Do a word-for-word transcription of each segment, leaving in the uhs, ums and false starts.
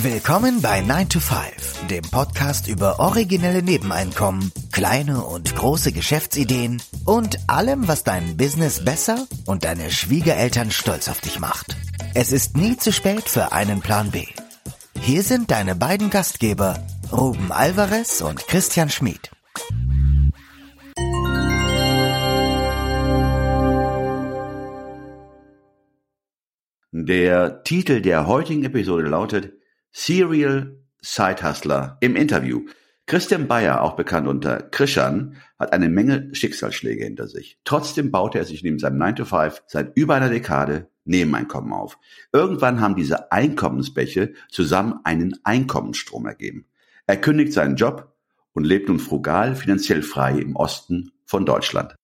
Willkommen bei nine to five, dem Podcast über originelle Nebeneinkommen, kleine und große Geschäftsideen und allem, was dein Business besser und deine Schwiegereltern stolz auf dich macht. Es ist nie zu spät für einen Plan B. Hier sind deine beiden Gastgeber, Ruben Alvarez und Christian Schmid. Der Titel der heutigen Episode lautet Serial Side Hustler im Interview. Christian Bayer, auch bekannt unter Christian, hat eine Menge Schicksalsschläge hinter sich. Trotzdem baute er sich neben seinem nine to five seit über einer Dekade Nebeneinkommen auf. Irgendwann haben diese Einkommensbäche zusammen einen Einkommensstrom ergeben. Er kündigt seinen Job und lebt nun frugal, finanziell frei im Osten von Deutschland.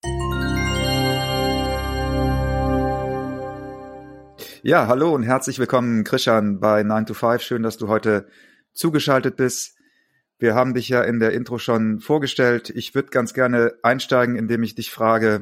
Ja, hallo und herzlich willkommen, Christian, bei nine to five. Schön, dass du heute zugeschaltet bist. Wir haben dich ja in der Intro schon vorgestellt. Ich würde ganz gerne einsteigen, indem ich dich frage,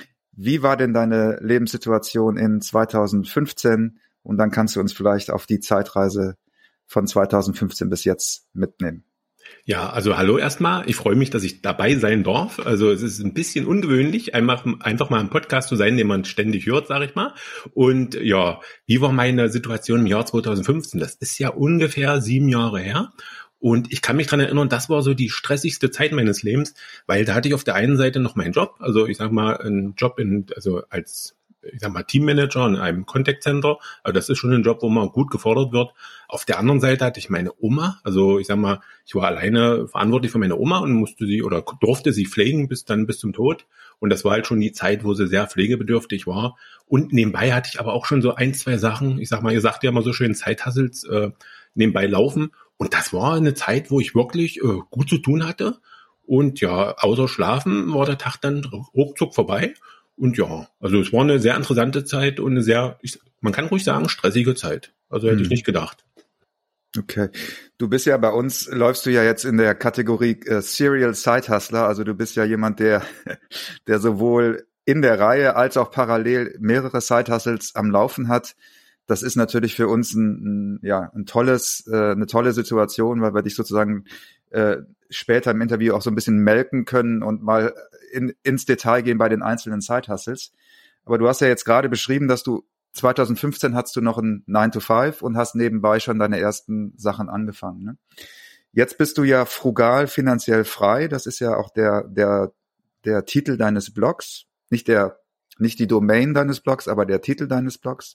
wie war denn deine Lebenssituation in zweitausendfünfzehn? Und dann kannst du uns vielleicht auf die Zeitreise von zweitausendfünfzehn bis jetzt mitnehmen. Ja, also hallo erstmal. Ich freue mich, dass ich dabei sein darf. Also es ist ein bisschen ungewöhnlich, einfach, einfach mal im Podcast zu sein, den man ständig hört, sage ich mal. Und ja, wie war meine Situation im Jahr zweitausendfünfzehn? Das ist ja ungefähr sieben Jahre her. Und ich kann mich dran erinnern, das war so die stressigste Zeit meines Lebens, weil da hatte ich auf der einen Seite noch meinen Job, also ich sag mal einen Job in, also als ich sag mal Teammanager in einem Contact Center. Also das ist schon ein Job, wo man gut gefordert wird. Auf der anderen Seite hatte ich meine Oma, also ich sag mal, ich war alleine verantwortlich für meine Oma und musste sie oder durfte sie pflegen bis dann bis zum Tod. Und das war halt schon die Zeit, wo sie sehr pflegebedürftig war. Und nebenbei hatte ich aber auch schon so ein, zwei Sachen, ich sag mal, ihr sagt ja immer so schön Side-Hustles, äh, nebenbei laufen. Und das war eine Zeit, wo ich wirklich äh, gut zu tun hatte. Und ja, außer Schlafen war der Tag dann ruckzuck vorbei. Und ja, also es war eine sehr interessante Zeit und eine sehr, ich, man kann ruhig sagen, stressige Zeit. Also hätte hm. ich nicht gedacht. Okay. Du bist ja bei uns, läufst du ja jetzt in der Kategorie äh, Serial Side Hustler. Also du bist ja jemand, der, der sowohl in der Reihe als auch parallel mehrere Side Hustles am Laufen hat. Das ist natürlich für uns ein, ein ja ein tolles, äh, eine tolle Situation, weil wir dich sozusagen äh, später im Interview auch so ein bisschen melken können und mal in, ins Detail gehen bei den einzelnen Side-Hustles. Aber du hast ja jetzt gerade beschrieben, dass du zweitausendfünfzehn hattest du noch ein nine to five und hast nebenbei schon deine ersten Sachen angefangen. Ne? Jetzt bist du ja frugal, finanziell frei. Das ist ja auch der der der Titel deines Blogs, nicht der nicht die Domain deines Blogs, aber der Titel deines Blogs.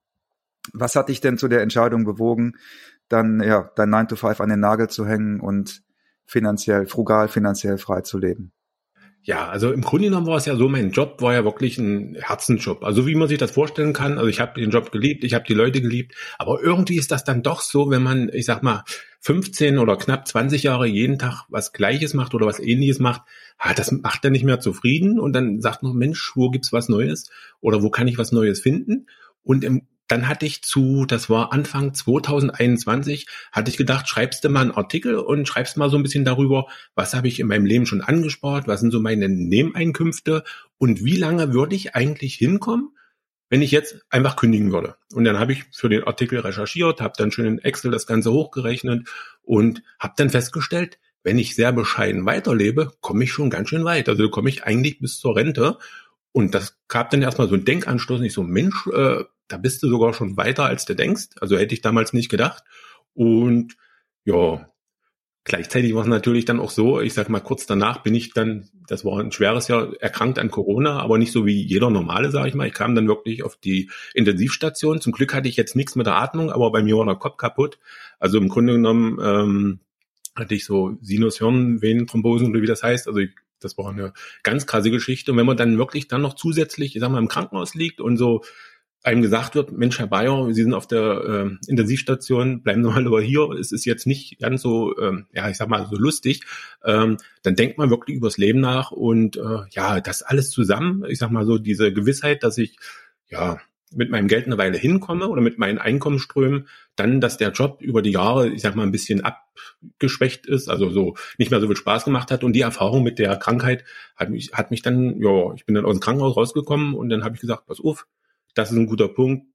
Was hat dich denn zu der Entscheidung bewogen, dann ja dein nine to five an den Nagel zu hängen und finanziell frugal, finanziell frei zu leben? Ja, also im Grunde genommen war es ja so, mein Job war ja wirklich ein Herzensjob. Also wie man sich das vorstellen kann, also ich habe den Job geliebt, ich habe die Leute geliebt, aber irgendwie ist das dann doch so, wenn man, ich sag mal, fünfzehn oder knapp zwanzig Jahre jeden Tag was Gleiches macht oder was Ähnliches macht, ah, das macht er nicht mehr zufrieden und dann sagt man, Mensch, wo gibt's was Neues oder wo kann ich was Neues finden? Und im Dann hatte ich zu, das war Anfang zweitausendeinundzwanzig, hatte ich gedacht, schreibst du mal einen Artikel und schreibst mal so ein bisschen darüber, was habe ich in meinem Leben schon angespart, was sind so meine Nebeneinkünfte und wie lange würde ich eigentlich hinkommen, wenn ich jetzt einfach kündigen würde. Und dann habe ich für den Artikel recherchiert, habe dann schön in Excel das Ganze hochgerechnet und habe dann festgestellt, wenn ich sehr bescheiden weiterlebe, komme ich schon ganz schön weit. Also komme ich eigentlich bis zur Rente. Und das gab dann erstmal so einen Denkanstoß, nicht so, Mensch, äh, da bist du sogar schon weiter, als du denkst. Also hätte ich damals nicht gedacht. Und ja, gleichzeitig war es natürlich dann auch so, ich sag mal, kurz danach bin ich dann, das war ein schweres Jahr, erkrankt an Corona, aber nicht so wie jeder Normale, sage ich mal. Ich kam dann wirklich auf die Intensivstation. Zum Glück hatte ich jetzt nichts mit der Atmung, aber bei mir war der Kopf kaputt. Also im Grunde genommen ähm, hatte ich so Sinus-Hirnvenenthrombosen oder wie das heißt. Also ich, das war eine ganz krasse Geschichte. Und wenn man dann wirklich dann noch zusätzlich, ich sag mal, im Krankenhaus liegt und so einem gesagt wird, Mensch, Herr Bayer, Sie sind auf der äh, Intensivstation, bleiben Sie mal aber hier, es ist jetzt nicht ganz so, ähm, ja, ich sag mal, so lustig, ähm, dann denkt man wirklich übers Leben nach und äh, ja, das alles zusammen, ich sag mal so, diese Gewissheit, dass ich, ja, mit meinem Geld eine Weile hinkomme oder mit meinen Einkommensströmen, dann, dass der Job über die Jahre, ich sag mal, ein bisschen abgeschwächt ist, also so nicht mehr so viel Spaß gemacht hat und die Erfahrung mit der Krankheit hat mich, hat mich dann, ja, ich bin dann aus dem Krankenhaus rausgekommen und dann habe ich gesagt, pass auf, das ist ein guter Punkt,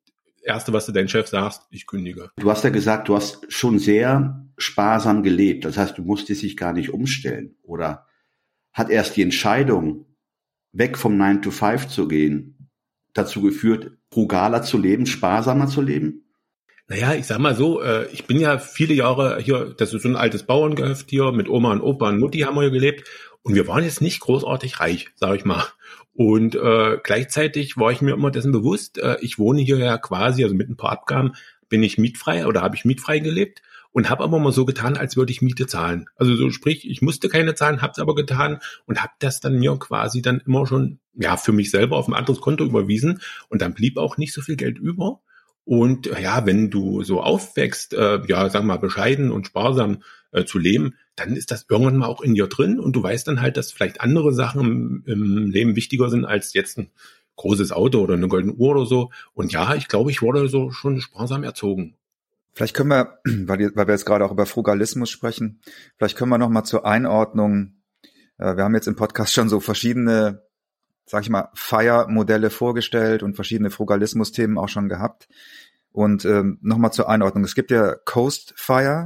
Erste, was du deinem Chef sagst, ich kündige. Du hast ja gesagt, du hast schon sehr sparsam gelebt. Das heißt, du musstest dich gar nicht umstellen. Oder hat erst die Entscheidung, weg vom nine to five zu gehen, dazu geführt, frugaler zu leben, sparsamer zu leben? Naja, ich sag mal so, ich bin ja viele Jahre hier, das ist so ein altes Bauerngehöft hier, mit Oma und Opa und Mutti haben wir hier gelebt. Und wir waren jetzt nicht großartig reich, sag ich mal. Und äh, gleichzeitig war ich mir immer dessen bewusst, äh, ich wohne hier ja quasi, also mit ein paar Abgaben, bin ich mietfrei oder habe ich mietfrei gelebt und habe aber mal so getan, als würde ich Miete zahlen. Also so sprich, ich musste keine zahlen, habe es aber getan und habe das dann mir quasi dann immer schon ja für mich selber auf ein anderes Konto überwiesen und dann blieb auch nicht so viel Geld über. Und ja, wenn du so aufwächst, äh, ja, sag mal, bescheiden und sparsam äh, zu leben, dann ist das irgendwann mal auch in dir drin und du weißt dann halt, dass vielleicht andere Sachen im, im Leben wichtiger sind als jetzt ein großes Auto oder eine goldene Uhr oder so. Und ja, ich glaube, ich wurde so schon sparsam erzogen. Vielleicht können wir, weil, weil wir jetzt gerade auch über Frugalismus sprechen, vielleicht können wir noch mal zur Einordnung, äh, wir haben jetzt im Podcast schon so verschiedene, sag ich mal, Feiermodelle vorgestellt und verschiedene Frugalismus-Themen auch schon gehabt. Und ähm, nochmal zur Einordnung. Es gibt ja Coast Fire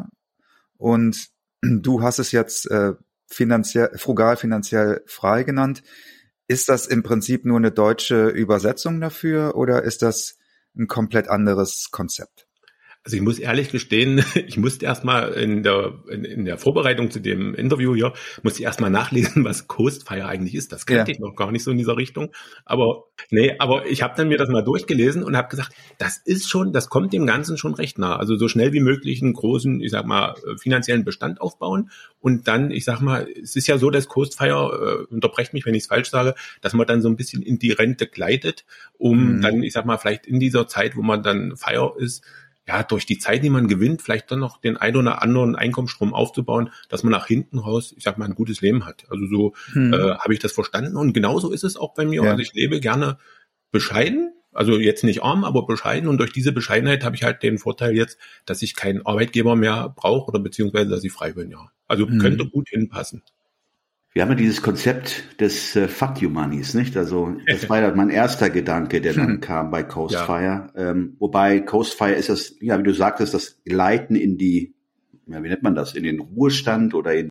und du hast es jetzt äh, finanziell, frugal finanziell frei genannt. Ist das im Prinzip nur eine deutsche Übersetzung dafür oder ist das ein komplett anderes Konzept? Also ich muss ehrlich gestehen, ich musste erstmal in der in, in der Vorbereitung zu dem Interview hier, musste ich erstmal nachlesen, was Coast Fire eigentlich ist. Das kannte ja. ich noch gar nicht so in dieser Richtung. Aber nee, aber ich habe dann mir das mal durchgelesen und habe gesagt, das ist schon, das kommt dem Ganzen schon recht nah. Also so schnell wie möglich einen großen, ich sag mal, finanziellen Bestand aufbauen und dann, ich sag mal, es ist ja so, dass Coast Fire, äh, unterbrecht mich, wenn ich es falsch sage, dass man dann so ein bisschen in die Rente gleitet, um mhm. dann, ich sag mal, vielleicht in dieser Zeit, wo man dann Fire ist, ja, durch die Zeit, die man gewinnt, vielleicht dann noch den ein oder anderen Einkommensstrom aufzubauen, dass man nach hinten raus, ich sag mal, ein gutes Leben hat. Also so hm. äh, habe ich das verstanden und genauso ist es auch bei mir. Ja. Also ich lebe gerne bescheiden, also jetzt nicht arm, aber bescheiden und durch diese Bescheidenheit habe ich halt den Vorteil jetzt, dass ich keinen Arbeitgeber mehr brauche oder beziehungsweise, dass ich frei bin, ja. Also hm. könnte gut hinpassen. Wir haben ja dieses Konzept des äh, Fuck You Moneys, nicht? Also das war ja mein erster Gedanke, der dann kam bei Coast ja. Fire. Ähm, wobei Coast Fire ist das, ja, wie du sagtest, das Leiten in die, ja, wie nennt man das, in den Ruhestand oder in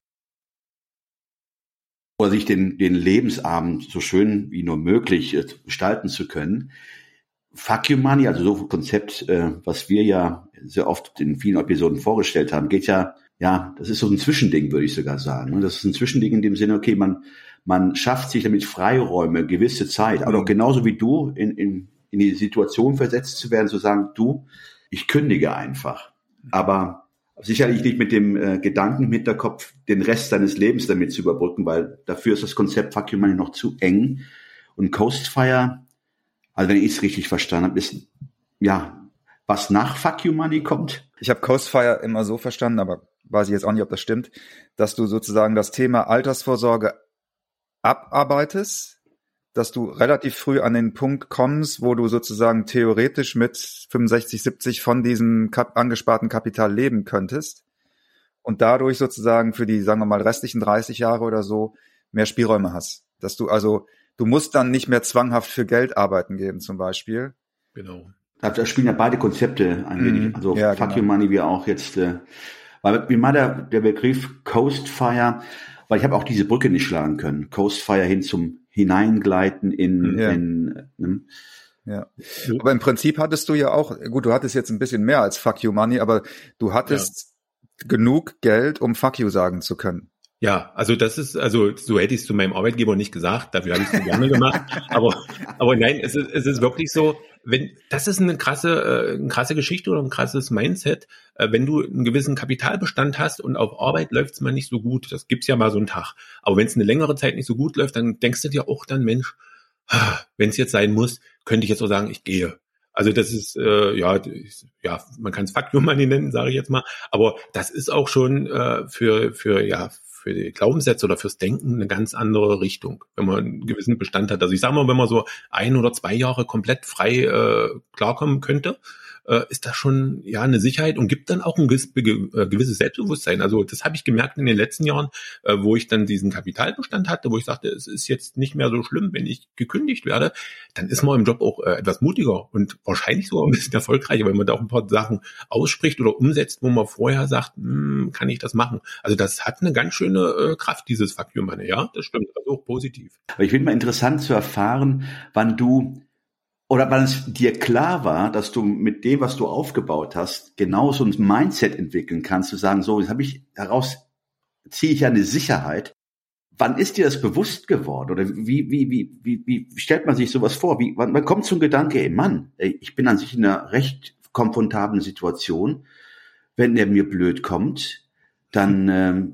oder sich den den Lebensabend so schön wie nur möglich äh, gestalten zu können. Fuck You Money, also so ein Konzept, äh, was wir ja sehr oft in vielen Episoden vorgestellt haben, geht ja Ja, das ist so ein Zwischending, würde ich sogar sagen. Das ist ein Zwischending in dem Sinne, okay, man man schafft sich damit Freiräume, gewisse Zeit, aber auch genauso wie du in in in die Situation versetzt zu werden, zu sagen, du, ich kündige einfach. Aber sicherlich nicht mit dem äh, Gedanken im Hinterkopf, den Rest deines Lebens damit zu überbrücken, weil dafür ist das Konzept Fuck You Money noch zu eng. Und Coast Fire, also wenn ich es richtig verstanden habe, ist, ja, was nach Fuck You Money kommt. Ich habe Coast Fire immer so verstanden, aber weiß ich jetzt auch nicht, ob das stimmt, dass du sozusagen das Thema Altersvorsorge abarbeitest, dass du relativ früh an den Punkt kommst, wo du sozusagen theoretisch mit fünfundsechzig, siebzig von diesem Kap- angesparten Kapital leben könntest und dadurch sozusagen für die, sagen wir mal, restlichen dreißig Jahre oder so mehr Spielräume hast. Dass du also, du musst dann nicht mehr zwanghaft für Geld arbeiten gehen zum Beispiel. Genau. Da spielen ja beide Konzepte ein wenig, also ja, Fuck genau. You Money wie auch jetzt, äh, weil wie mal der, der Begriff Coast Fire, weil ich habe auch diese Brücke nicht schlagen können. Coast Fire hin zum Hineingleiten in, ja. in ne? Ja. Aber im Prinzip hattest du ja auch, gut, du hattest jetzt ein bisschen mehr als Fuck You Money, aber du hattest ja. genug Geld, um Fuck You sagen zu können. Ja, also das ist, also so hätte ich es zu meinem Arbeitgeber nicht gesagt, dafür habe ich es gerne gemacht. Aber, aber nein, es ist, es ist wirklich so, wenn, das ist eine krasse, äh, eine krasse Geschichte oder ein krasses Mindset, äh, wenn du einen gewissen Kapitalbestand hast und auf Arbeit läuft es mal nicht so gut, das gibt's ja mal so einen Tag. Aber wenn es eine längere Zeit nicht so gut läuft, dann denkst du dir auch dann, Mensch, wenn es jetzt sein muss, könnte ich jetzt auch sagen, ich gehe. Also das ist, äh, ja, ja, man kann es Fuck You Money nennen, sage ich jetzt mal, aber das ist auch schon äh, für, für, ja, für die Glaubenssätze oder fürs Denken eine ganz andere Richtung, wenn man einen gewissen Bestand hat. Also ich sage mal, wenn man so ein oder zwei Jahre komplett frei äh, klarkommen könnte, äh, ist das schon ja eine Sicherheit und gibt dann auch ein gewiss, äh, gewisses Selbstbewusstsein. Also das habe ich gemerkt in den letzten Jahren, äh, wo ich dann diesen Kapitalbestand hatte, wo ich sagte, es ist jetzt nicht mehr so schlimm, wenn ich gekündigt werde, dann ist man im Job auch äh, etwas mutiger und wahrscheinlich sogar ein bisschen erfolgreicher, weil man da auch ein paar Sachen ausspricht oder umsetzt, wo man vorher sagt, hm, kann ich das machen? Also das hat eine ganz schöne äh, Kraft, dieses Fuck you Money, ja, das stimmt, also auch positiv. Aber ich finde mal interessant zu erfahren, wann du oder wann es dir klar war, dass du mit dem, was du aufgebaut hast, genau so ein Mindset entwickeln kannst, zu sagen, so, jetzt habe ich heraus, ziehe ich ja eine Sicherheit. Wann ist dir das bewusst geworden? Oder wie, wie, wie, wie, wie stellt man sich sowas vor? Wie, wann, wann kommt so ein Gedanke, ey Mann, ey, ich bin an sich in einer recht komfortablen Situation. Wenn der mir blöd kommt, dann, ähm,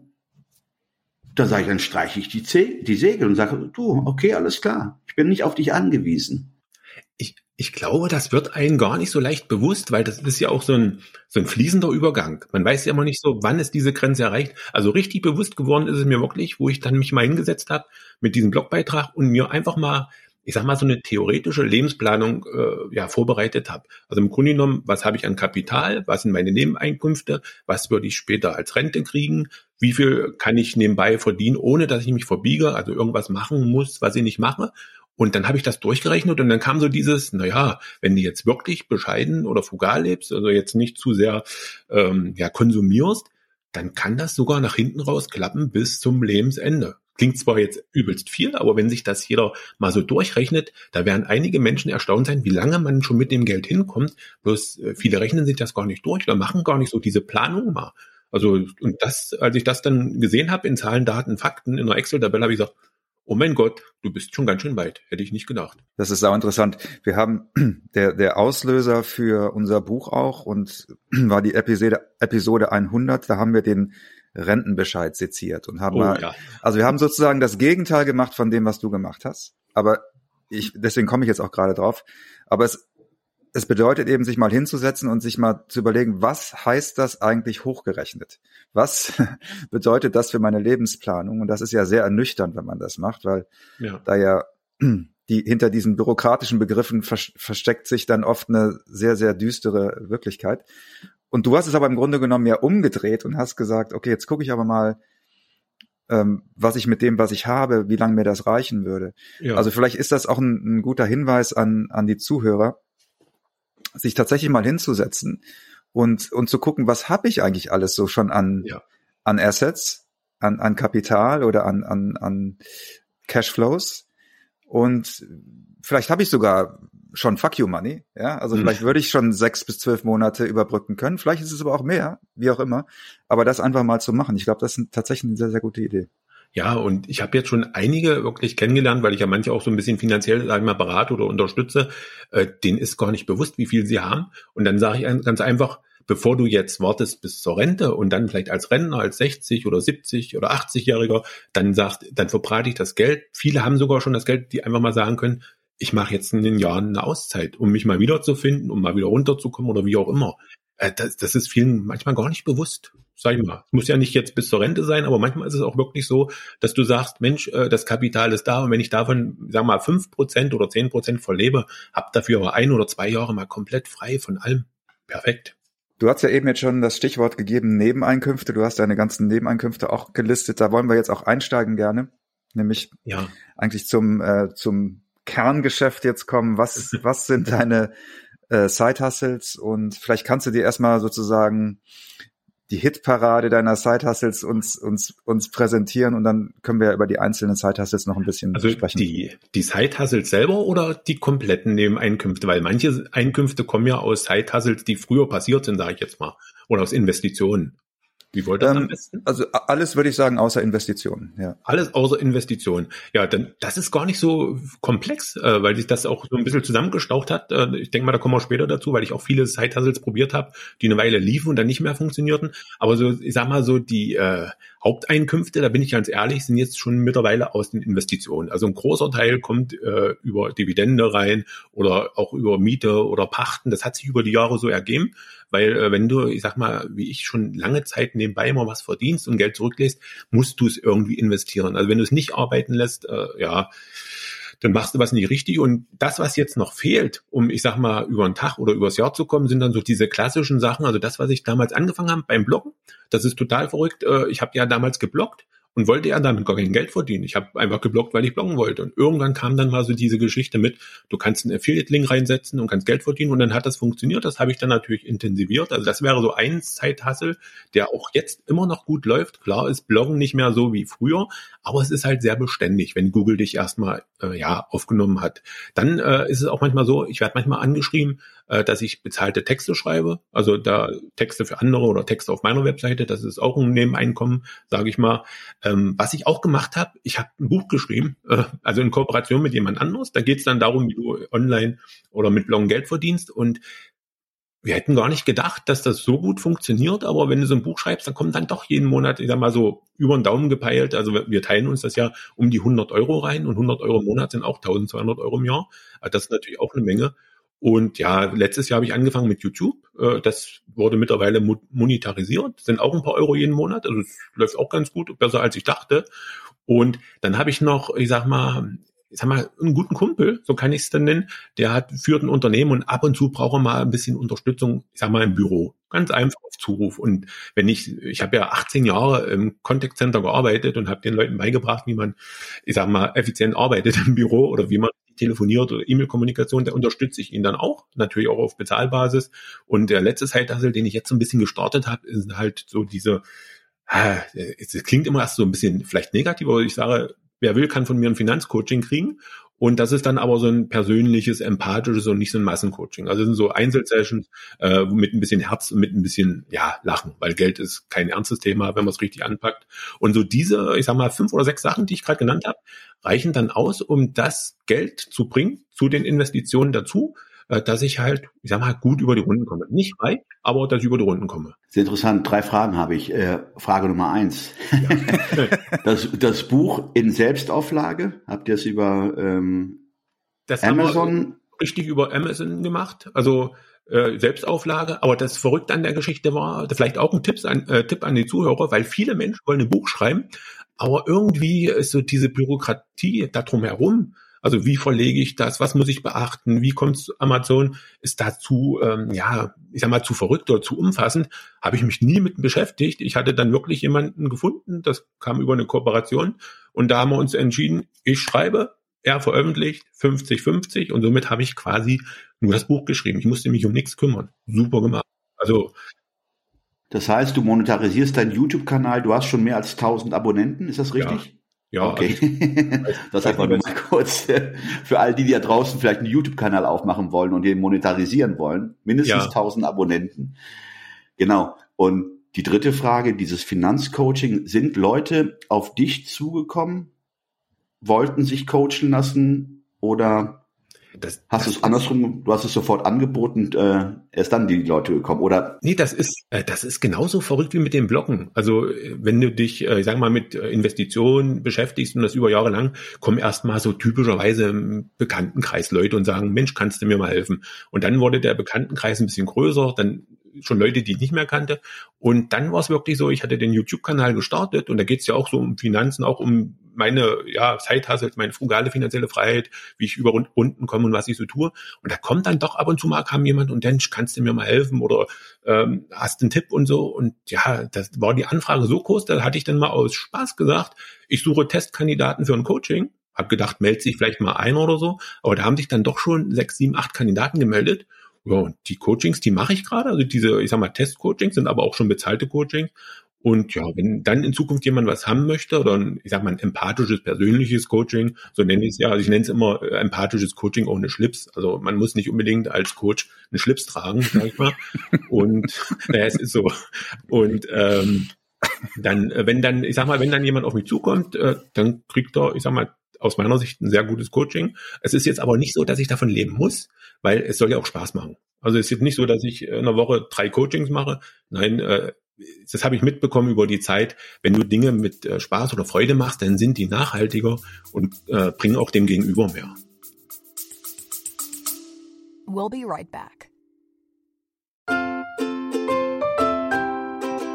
dann sage ich, dann streiche ich die, Z- die Segel und sage, du, okay, alles klar, ich bin nicht auf dich angewiesen. Ich, ich glaube, das wird einem gar nicht so leicht bewusst, weil das ist ja auch so ein, so ein fließender Übergang. Man weiß ja immer nicht so, wann ist diese Grenze erreicht. Also richtig bewusst geworden ist es mir wirklich, wo ich dann mich mal hingesetzt habe mit diesem Blogbeitrag und mir einfach mal, ich sag mal, so eine theoretische Lebensplanung äh, ja vorbereitet habe. Also im Grunde genommen, was habe ich an Kapital, was sind meine Nebeneinkünfte, was würde ich später als Rente kriegen, wie viel kann ich nebenbei verdienen, ohne dass ich mich verbiege, also irgendwas machen muss, was ich nicht mache. Und dann habe ich das durchgerechnet und dann kam so dieses, naja, wenn du jetzt wirklich bescheiden oder frugal lebst, also jetzt nicht zu sehr ähm, ja konsumierst, dann kann das sogar nach hinten raus klappen bis zum Lebensende. Klingt zwar jetzt übelst viel, aber wenn sich das jeder mal so durchrechnet, da werden einige Menschen erstaunt sein, wie lange man schon mit dem Geld hinkommt. Bloß äh, viele rechnen sich das gar nicht durch, wir machen gar nicht so diese Planung mal. Also und das, als ich das dann gesehen habe in Zahlen, Daten, Fakten in einer Excel-Tabelle, habe ich gesagt, oh mein Gott, du bist schon ganz schön weit. Hätte ich nicht gedacht. Das ist auch interessant. Wir haben der der Auslöser für unser Buch auch und war die Episode Episode hundert. Da haben wir den Rentenbescheid seziert und haben Oh, mal, ja. also wir haben sozusagen das Gegenteil gemacht von dem, was du gemacht hast. Aber ich deswegen komme ich jetzt auch gerade drauf. Aber es Es bedeutet eben, sich mal hinzusetzen und sich mal zu überlegen, was heißt das eigentlich hochgerechnet? Was bedeutet das für meine Lebensplanung? Und das ist ja sehr ernüchternd, wenn man das macht, weil Ja. da ja die hinter diesen bürokratischen Begriffen vers- versteckt sich dann oft eine sehr, sehr düstere Wirklichkeit. Und du hast es aber im Grunde genommen ja umgedreht und hast gesagt, okay, jetzt gucke ich aber mal, ähm, was ich mit dem, was ich habe, wie lange mir das reichen würde. Ja. Also vielleicht ist das auch ein, ein guter Hinweis an, an die Zuhörer, sich tatsächlich mal hinzusetzen und und zu gucken, was habe ich eigentlich alles so schon an Ja. an Assets, an an Kapital oder an an an Cashflows und vielleicht habe ich sogar schon Fuck you Money, ja, also Mhm. vielleicht würde ich schon sechs bis zwölf Monate überbrücken können, vielleicht ist es aber auch mehr, wie auch immer, aber das einfach mal zu machen, ich glaube, das ist tatsächlich eine sehr, sehr gute Idee. Ja, und ich habe jetzt schon einige wirklich kennengelernt, weil ich ja manche auch so ein bisschen finanziell, sage ich mal, berate oder unterstütze. Äh, denen ist gar nicht bewusst, wie viel sie haben. Und dann sage ich ein- ganz einfach, bevor du jetzt wartest bis zur Rente und dann vielleicht als Rentner, als sechzig oder siebzig oder achtzig-Jähriger, dann sagst, dann verbrate ich das Geld. Viele haben sogar schon das Geld, die einfach mal sagen können, ich mache jetzt in den Jahren eine Auszeit, um mich mal wiederzufinden, um mal wieder runterzukommen oder wie auch immer. Äh, das, das ist vielen manchmal gar nicht bewusst. Sag ich mal, es muss ja nicht jetzt bis zur Rente sein, aber manchmal ist es auch wirklich so, dass du sagst, Mensch, äh, das Kapital ist da und wenn ich davon, sag mal, fünf Prozent oder zehn Prozent verlebe, hab dafür aber ein oder zwei Jahre mal komplett frei von allem. Perfekt. Du hast ja eben jetzt schon das Stichwort gegeben, Nebeneinkünfte. Du hast deine ganzen Nebeneinkünfte auch gelistet. Da wollen wir jetzt auch einsteigen gerne, nämlich Ja. eigentlich zum äh, zum Kerngeschäft jetzt kommen. Was was sind deine äh, Side-Hustles? Und vielleicht kannst du dir erstmal sozusagen die Hitparade deiner Side-Hustles uns uns uns präsentieren und dann können wir über die einzelnen Side-Hustles noch ein bisschen Also sprechen. die, die Side-Hustles selber oder die kompletten Nebeneinkünfte? Weil manche Einkünfte kommen ja aus Side-Hustles, die früher passiert sind, sage ich jetzt mal. Oder aus Investitionen. Wie wollt ihr das Ähm, am besten? Also a- alles würde ich sagen, außer Investitionen, ja. Alles außer Investitionen. Ja, dann das ist gar nicht so komplex, äh, weil sich das auch so ein bisschen zusammengestaucht hat. Äh, ich denke mal, da kommen wir später dazu, weil ich auch viele Side-Hustles probiert habe, die eine Weile liefen und dann nicht mehr funktionierten. Aber so, ich sag mal so, die äh, Haupteinkünfte, da bin ich ganz ehrlich, sind jetzt schon mittlerweile aus den Investitionen. Also ein großer Teil kommt äh, über Dividende rein oder auch über Miete oder Pachten. Das hat sich über die Jahre so ergeben. Weil äh, wenn du, ich sag mal, wie ich schon lange Zeit nebenbei immer was verdienst und Geld zurücklässt, musst du es irgendwie investieren. Also wenn du es nicht arbeiten lässt, äh, ja, dann machst du was nicht richtig. Und das, was jetzt noch fehlt, um, ich sag mal, über einen Tag oder übers Jahr zu kommen, sind dann so diese klassischen Sachen. Also das, was ich damals angefangen habe beim Bloggen, das ist total verrückt. Ich habe ja damals gebloggt und wollte ja damit gar kein Geld verdienen. Ich habe einfach gebloggt, weil ich bloggen wollte. Und irgendwann kam dann mal so diese Geschichte mit, du kannst einen Affiliate-Link reinsetzen und kannst Geld verdienen. Und dann hat das funktioniert. Das habe ich dann natürlich intensiviert. Also das wäre so ein Side-Hustle, der auch jetzt immer noch gut läuft. Klar ist Bloggen nicht mehr so wie früher, aber es ist halt sehr beständig, wenn Google dich erstmal äh, ja aufgenommen hat. Dann äh, ist es auch manchmal so, ich werde manchmal angeschrieben, äh, dass ich bezahlte Texte schreibe. Also da Texte für andere oder Texte auf meiner Webseite. Das ist auch ein Nebeneinkommen, sage ich mal. Ähm, was ich auch gemacht habe, ich habe ein Buch geschrieben, äh, also in Kooperation mit jemand anderes. Da geht es dann darum, wie du online oder mit Bloggen Geld verdienst. Und wir hätten gar nicht gedacht, dass das so gut funktioniert. Aber wenn du so ein Buch schreibst, dann kommen dann doch jeden Monat, ich sag mal so, über den Daumen gepeilt. Also wir teilen uns das ja um die hundert Euro rein. Und hundert Euro im Monat sind auch eintausendzweihundert Euro im Jahr. Also das ist natürlich auch eine Menge. Und ja, letztes Jahr habe ich angefangen mit YouTube. Das wurde mittlerweile monetarisiert. Das sind auch ein paar Euro jeden Monat. Also es läuft auch ganz gut, besser als ich dachte. Und dann habe ich noch, ich sag mal, ich sag mal, einen guten Kumpel, so kann ich es dann nennen, der hat, führt ein Unternehmen und ab und zu braucht er mal ein bisschen Unterstützung, ich sag mal, im Büro. Ganz einfach auf Zuruf. Und wenn ich, ich habe ja achtzehn Jahre im Contact Center gearbeitet und habe den Leuten beigebracht, wie man, ich sag mal, effizient arbeitet im Büro oder wie man telefoniert oder E-Mail-Kommunikation, da unterstütze ich ihn dann auch, natürlich auch auf Bezahlbasis. Und der letzte Side-Hustle, den ich jetzt so ein bisschen gestartet habe, ist halt so diese, es klingt immer erst so ein bisschen vielleicht negativ, aber ich sage, wer will, kann von mir ein Finanzcoaching kriegen. Und das ist dann aber so ein persönliches, empathisches und nicht so ein Massencoaching. Also es sind so Einzelsessions äh, mit ein bisschen Herz und mit ein bisschen ja Lachen, weil Geld ist kein ernstes Thema, wenn man es richtig anpackt. Und so diese, ich sag mal, fünf oder sechs Sachen, die ich gerade genannt habe, reichen dann aus, um das Geld zu bringen zu den Investitionen dazu, äh, dass ich halt, ich sag mal, gut über die Runden komme. Nicht reich, aber dass ich über die Runden komme. Sehr interessant. Drei Fragen habe ich. Äh, Frage Nummer eins. Ja. das, das Buch in Selbstauflage, habt ihr es über ähm, das Amazon? Haben wir richtig über Amazon gemacht, also äh, Selbstauflage. Aber das Verrückte an der Geschichte war, vielleicht auch ein Tipp an, äh, Tipp an die Zuhörer, weil viele Menschen wollen ein Buch schreiben, aber irgendwie ist so diese Bürokratie da drum herum. Also wie verlege ich das? Was muss ich beachten? Wie kommt es zu Amazon? Ist dazu, ähm, ja, ich sag mal, zu verrückt oder zu umfassend? Habe ich mich nie mit beschäftigt. Ich hatte dann wirklich jemanden gefunden, das kam über eine Kooperation. Und da haben wir uns entschieden, ich schreibe, er veröffentlicht, fünfzig fünfzig. Und somit habe ich quasi nur das Buch geschrieben. Ich musste mich um nichts kümmern. Super gemacht. Also das heißt, du monetarisierst deinen YouTube-Kanal. Du hast schon mehr als tausend Abonnenten. Ist das richtig? Ja. Ja, okay. Also, das einfach nur mal kurz für all die, die da draußen vielleicht einen YouTube-Kanal aufmachen wollen und den monetarisieren wollen. Mindestens ja. tausend Abonnenten. Genau. Und die dritte Frage, dieses Finanzcoaching, sind Leute auf dich zugekommen, wollten sich coachen lassen oder das, hast du es andersrum, du hast es sofort angeboten, äh, erst dann die Leute gekommen, oder? Nee, das ist, äh, das ist genauso verrückt wie mit dem Bloggen. Also, wenn du dich, äh, ich sag mal, mit Investitionen beschäftigst und das über Jahre lang, kommen erstmal so typischerweise im Bekanntenkreis Leute und sagen, Mensch, kannst du mir mal helfen? Und dann wurde der Bekanntenkreis ein bisschen größer, dann schon Leute, die ich nicht mehr kannte. Und dann war es wirklich so, ich hatte den YouTube-Kanal gestartet und da geht es ja auch so um Finanzen, auch um meine ja Side-Hustles, meine frugale finanzielle Freiheit, wie ich über Runden komme und was ich so tue. Und da kommt dann doch ab und zu mal kam jemand und dann kannst du mir mal helfen oder ähm, hast einen Tipp und so. Und ja, das war die Anfrage so groß, da hatte ich dann mal aus Spaß gesagt, ich suche Testkandidaten für ein Coaching. Hab gedacht, meldet sich vielleicht mal einer oder so. Aber da haben sich dann doch schon sechs, sieben, acht Kandidaten gemeldet. Ja, und die Coachings, die mache ich gerade. Also diese, ich sag mal, Test-Coachings sind aber auch schon bezahlte Coachings. Und ja, wenn dann in Zukunft jemand was haben möchte oder ein, ich sag mal, ein empathisches, persönliches Coaching, so nenne ich es ja, also ich nenne es immer äh, empathisches Coaching ohne Schlips. Also man muss nicht unbedingt als Coach einen Schlips tragen, sag ich mal. Und naja, es ist so. Und ähm, dann, wenn dann, ich sag mal, wenn dann jemand auf mich zukommt, äh, dann kriegt er, ich sag mal, aus meiner Sicht ein sehr gutes Coaching. Es ist jetzt aber nicht so, dass ich davon leben muss, weil es soll ja auch Spaß machen. Also es ist jetzt nicht so, dass ich in einer Woche drei Coachings mache. Nein, äh, das habe ich mitbekommen über die Zeit. Wenn du Dinge mit äh, Spaß oder Freude machst, dann sind die nachhaltiger und äh, bringen auch dem Gegenüber mehr. We'll be right back.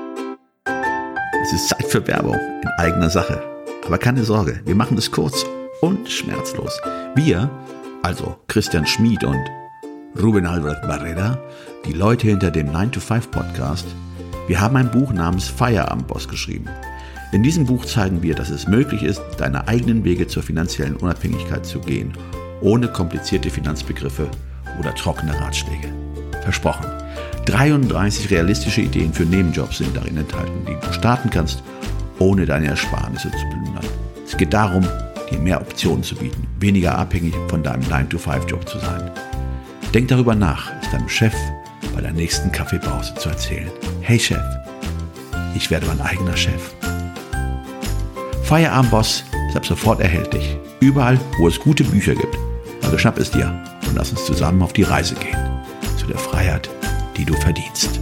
Es ist Zeit für Werbung in eigener Sache. Aber keine Sorge, wir machen es kurz. und schmerzlos. Wir, also Christian Schmid und Ruben Albert Barrera, die Leute hinter dem nine to five Podcast, wir haben ein Buch namens Feierabendboss geschrieben. In diesem Buch zeigen wir, dass es möglich ist, deine eigenen Wege zur finanziellen Unabhängigkeit zu gehen, ohne komplizierte Finanzbegriffe oder trockene Ratschläge. Versprochen. dreiunddreißig realistische Ideen für Nebenjobs sind darin enthalten, die du starten kannst, ohne deine Ersparnisse zu plündern. Es geht darum, dir mehr Optionen zu bieten, weniger abhängig von deinem nine to five Job zu sein. Denk darüber nach, es deinem Chef bei der nächsten Kaffeepause zu erzählen. Hey Chef, ich werde mein eigener Chef. Feierabendboss ist ab sofort erhältlich. Überall, wo es gute Bücher gibt. Also schnapp es dir und lass uns zusammen auf die Reise gehen. Zu der Freiheit, die du verdienst.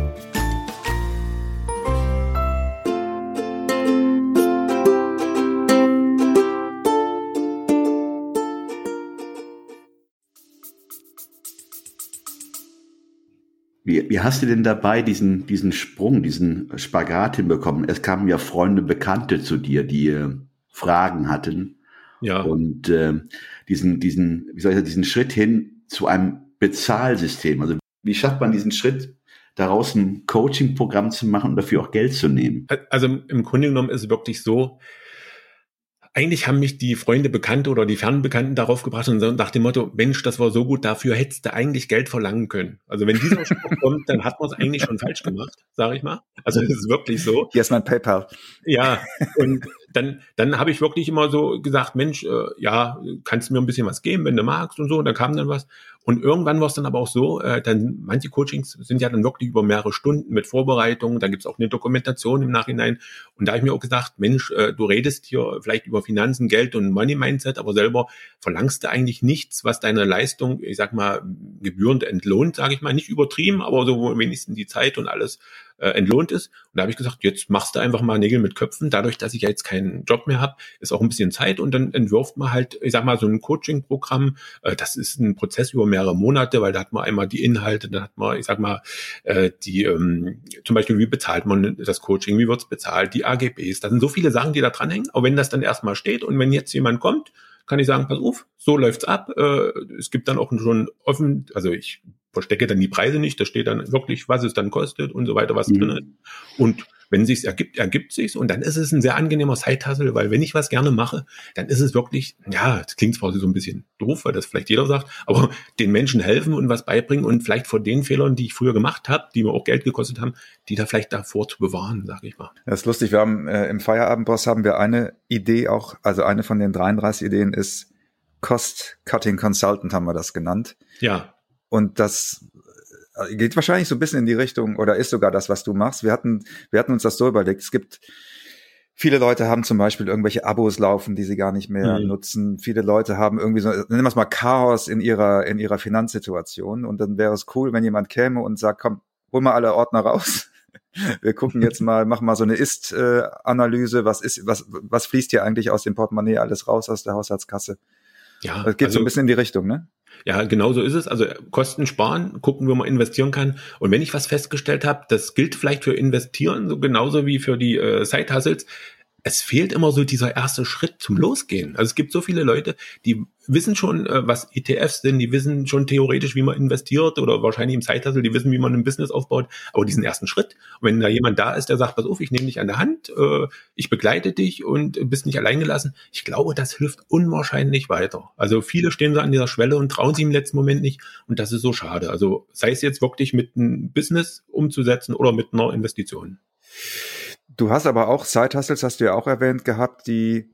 Wie, wie hast du denn dabei diesen, diesen Sprung, diesen Spagat hinbekommen? Es kamen ja Freunde, Bekannte zu dir, die äh, Fragen hatten. Ja. Und äh, diesen, diesen, wie soll ich sagen, diesen Schritt hin zu einem Bezahlsystem. Also wie schafft man diesen Schritt, daraus ein Coaching-Programm zu machen und dafür auch Geld zu nehmen? Also im Grunde genommen ist es wirklich so, eigentlich haben mich die Freunde, Bekannte oder die Fernbekannten darauf gebracht und so nach dem Motto, Mensch, das war so gut, dafür hättest du eigentlich Geld verlangen können. Also wenn dieser Spruch kommt, dann hat man es eigentlich schon falsch gemacht, sage ich mal. Also das ist wirklich so. Hier ist mein PayPal. Ja, und dann dann habe ich wirklich immer so gesagt, Mensch, äh, ja, kannst du mir ein bisschen was geben, wenn du magst und so. Und dann kam dann was. Und irgendwann war es dann aber auch so, äh, dann manche Coachings sind ja dann wirklich über mehrere Stunden mit Vorbereitung. Da gibt es auch eine Dokumentation im Nachhinein. Und da habe ich mir auch gesagt, Mensch, äh, du redest hier vielleicht über Finanzen, Geld und Money-Mindset, aber selber verlangst du eigentlich nichts, was deine Leistung, ich sag mal, gebührend entlohnt, sage ich mal. Nicht übertrieben, aber so wo wenigstens die Zeit und alles äh, entlohnt ist. Und da habe ich gesagt, jetzt machst du einfach mal Nägel mit Köpfen. Dadurch, dass ich ja jetzt keinen Job mehr habe, ist auch ein bisschen Zeit. Und dann entwirft man halt, ich sag mal, so ein Coaching-Programm. Äh, das ist ein Prozess über mehrere Monate, weil da hat man einmal die Inhalte, dann hat man, ich sag mal, äh, die ähm, zum Beispiel, wie bezahlt man das Coaching, wie wird's bezahlt, die A G Bs. Da sind so viele Sachen, die da dranhängen. Aber wenn das dann erstmal steht und wenn jetzt jemand kommt, kann ich sagen, pass auf, so läuft's ab. Äh, es gibt dann auch schon offen, also ich verstecke dann die Preise nicht, da steht dann wirklich, was es dann kostet und so weiter, was mhm. drin ist. Und wenn es sich ergibt, ergibt sich's und dann ist es ein sehr angenehmer Side-Hustle, weil wenn ich was gerne mache, dann ist es wirklich, ja, das klingt zwar so ein bisschen doof, weil das vielleicht jeder sagt, aber den Menschen helfen und was beibringen und vielleicht vor den Fehlern, die ich früher gemacht habe, die mir auch Geld gekostet haben, die da vielleicht davor zu bewahren, sage ich mal. Das ist lustig, wir haben äh, im Feierabendboss haben wir eine Idee auch, also eine von den dreiunddreißig Ideen ist Cost-Cutting Consultant, haben wir das genannt. Ja. Und das geht wahrscheinlich so ein bisschen in die Richtung oder ist sogar das, was du machst. Wir hatten, wir hatten uns das so überlegt. Es gibt viele Leute haben zum Beispiel irgendwelche Abos laufen, die sie gar nicht mehr mhm. nutzen. Viele Leute haben irgendwie so, nennen wir es mal Chaos in ihrer, in ihrer Finanzsituation. Und dann wäre es cool, wenn jemand käme und sagt, komm, hol mal alle Ordner raus. Wir gucken jetzt mal, machen mal so eine Ist-Analyse. Was ist, was, was fließt hier eigentlich aus dem Portemonnaie alles raus aus der Haushaltskasse? Ja, das geht also so ein bisschen in die Richtung, ne? Ja, genau so ist es. Also Kosten sparen, gucken, wo man investieren kann. Und wenn ich was festgestellt habe, das gilt vielleicht für Investieren, so genauso wie für die äh, Side-Hustles, es fehlt immer so dieser erste Schritt zum Losgehen. Also es gibt so viele Leute, die wissen schon, äh, was E T Fs sind, die wissen schon theoretisch, wie man investiert oder wahrscheinlich im Side-Hustle, die wissen, wie man ein Business aufbaut, aber diesen ersten Schritt. Und wenn da jemand da ist, der sagt, pass auf, ich nehme dich an der Hand, äh, ich begleite dich und bist nicht allein gelassen, ich glaube, das hilft unwahrscheinlich weiter. Also viele stehen so an dieser Schwelle und trauen sich im letzten Moment nicht und das ist so schade. Also sei es jetzt wirklich mit einem Business umzusetzen oder mit einer Investition. Du hast aber auch Side-Hustles, hast du ja auch erwähnt gehabt, die,